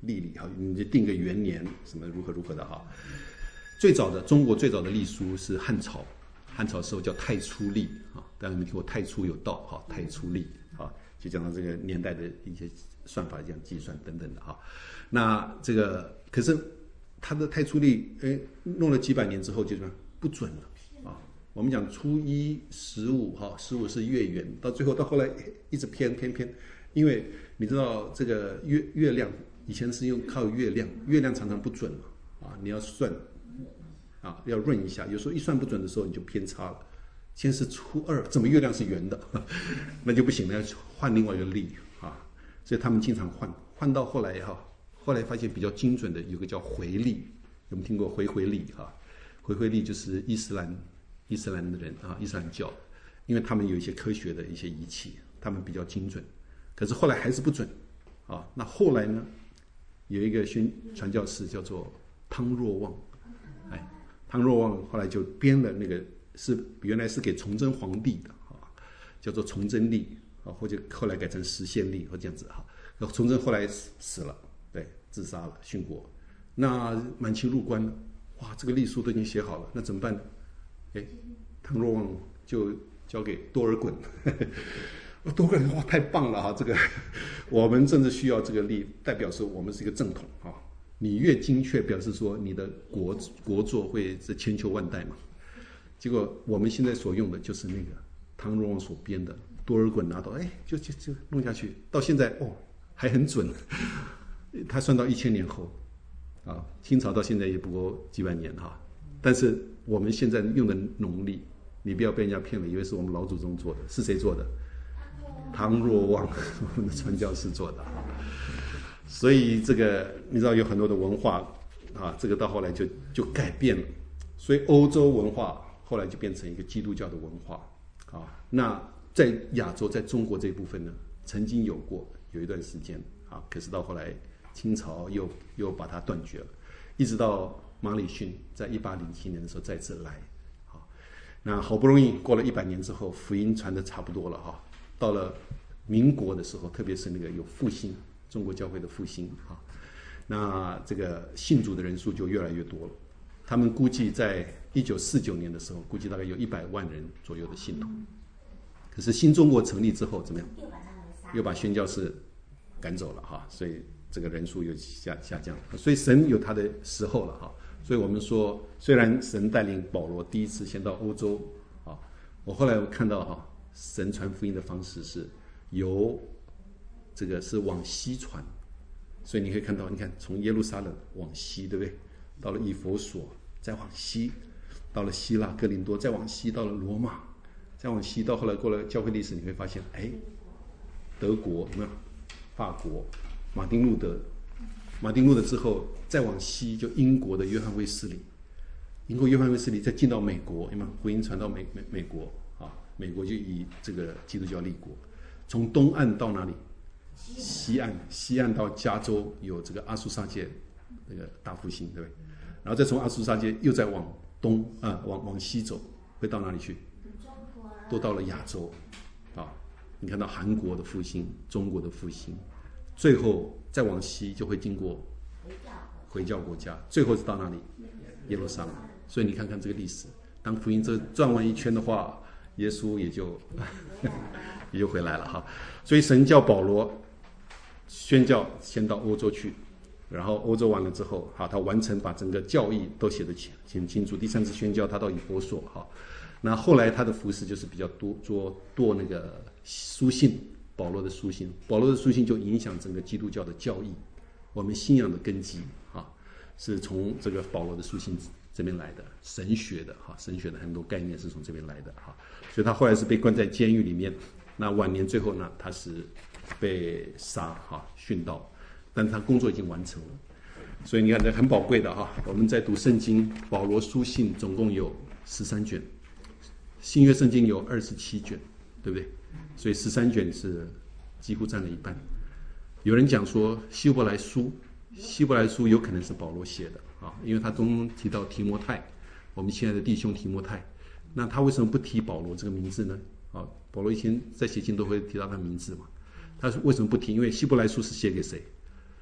历历哈，你就定个元年什么如何如何的哈。最早的中国最早的历书是汉朝，汉朝时候叫太初历啊，大家有没有听过太初有道哈？太初历啊，就讲到这个年代的一些算法这样计算等等的哈。那这个可是他的太初历，哎，弄了几百年之后就什么不准了啊。我们讲初一十五哈，十五是月圆，到最后到后来一直偏偏偏，因为你知道这个月月亮以前是用靠月亮，月亮常常不准嘛啊，你要算啊，要润一下，有时候一算不准的时候你就偏差了。先是初二，怎么月亮是圆的，那就不行了，要换另外一个历啊。所以他们经常换，换到后来哈，后来发现比较精准的有个叫回历，有没有听过回回历哈？回回历就是伊斯兰。伊斯兰的人啊，伊斯兰教，因为他们有一些科学的一些仪器，他们比较精准，可是后来还是不准啊。那后来呢，有一个宣传教士叫做汤若望，哎，汤若望后来就编了那个是原来是给崇祯皇帝的啊，叫做崇祯历啊，或者后来改成实宪历或这样子哈。崇祯后来死了，对，自杀了，殉国。那满清入关了，哇，这个历书都已经写好了，那怎么办呢？哎，汤若望就交给多尔衮，多尔衮哇，太棒了哈！这个我们政治需要这个力，代表说我们是一个正统哈。你越精确，表示说你的国国祚会是千秋万代嘛。结果我们现在所用的就是那个汤若望所编的，多尔衮拿到，哎，就就就弄下去，到现在哦还很准，他算到一千年后啊，清朝到现在也不过几百年哈，但是。我们现在用的农历，你不要被人家骗了，以为是我们老祖宗做的，是谁做的？汤若望，我们的传教士做的。所以这个你知道有很多的文化啊，这个到后来就就改变了。所以欧洲文化后来就变成一个基督教的文化啊。那在亚洲，在中国这一部分呢，曾经有过有一段时间啊，可是到后来清朝又又把它断绝了，一直到。马礼逊在一八零七年的时候再次来，好，那好不容易过了一百年之后，福音传的差不多了哈。到了民国的时候，特别是那个有复兴，中国教会的复兴啊，那这个信主的人数就越来越多了。他们估计在一九四九年的时候，估计大概有一百万人左右的信徒。可是新中国成立之后怎么样？又把宣教士赶走了哈，所以这个人数又下下降。所以神有他的时候了哈。所以我们说，虽然神带领保罗第一次先到欧洲啊，我后来我看到哈，神传福音的方式是由这个是往西传，所以你可以看到，你看从耶路撒冷往西，对不对？到了以弗所，再往西，到了希腊哥林多，再往西到了罗马，再往西到后来过了教会历史，你会发现，哎，德国有没有？法国，马丁路德。马丁路德之后，再往西就英国的约翰卫斯理，英国约翰卫斯理再进到美国，有没有福音传到美美美国啊？美国就以这个基督教立国。从东岸到哪里？西岸，西岸到加州有这个阿苏沙街那个大复兴，对不对？然后再从阿苏沙街又再往东啊，往往西走，会到哪里去？都到了亚洲啊！你看到韩国的复兴，中国的复兴。最后再往西就会经过回教国家，最后是到哪里？耶路撒冷。所以你看看这个历史，当福音这转完一圈的话，耶稣也就也就回来了哈。所以神叫保罗宣教先到欧洲去，然后欧洲完了之后，哈，他完成把整个教义都写得清清楚。第三次宣教他到以弗所哈，那后来他的服事就是比较多做做那个书信。保罗的书信，保罗的书信就影响整个基督教的教义，我们信仰的根基啊，是从这个保罗的书信这边来的，神学的哈，神学的很多概念是从这边来的哈，所以他后来是被关在监狱里面，那晚年最后呢，他是被杀哈，殉道，但他工作已经完成了，所以你看这很宝贵的哈，我们在读圣经，保罗书信总共有十三卷，新约圣经有二十七卷，对不对？所以十三卷是几乎占了一半。有人讲说希伯来书，希伯来书有可能是保罗写的啊，因为他中提到提摩太，我们亲爱的弟兄提摩太，那他为什么不提保罗这个名字呢？啊，保罗以前在写信都会提到他名字嘛，他为什么不提？因为希伯来书是写给谁？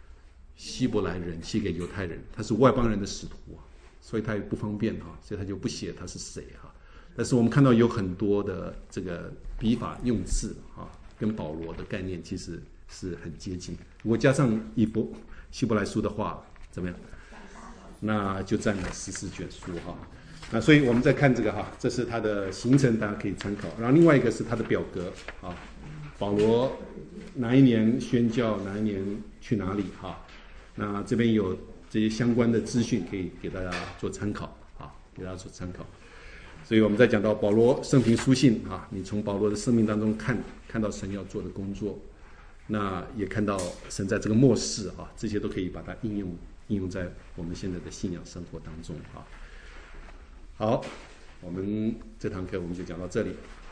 希伯来人写给犹太人，他是外邦人的使徒啊，所以他也不方便哈，所以他就不写他是谁哈。但是我们看到有很多的这个笔法用字啊，跟保罗的概念其实是很接近。如果加上以伯希伯来书的话，怎么样？那就占了十四卷书哈。那所以我们再看这个哈，这是它的行程，大家可以参考。然后另外一个是它的表格啊，保罗哪一年宣教，哪一年去哪里哈。那这边有这些相关的资讯可以给大家做参考啊，给大家做参考。所以我们在讲到保罗生平书信啊，你从保罗的生命当中看看到神要做的工作，那也看到神在这个末世啊，这些都可以把它应用应用在我们现在的信仰生活当中啊。好，我们这堂课我们就讲到这里。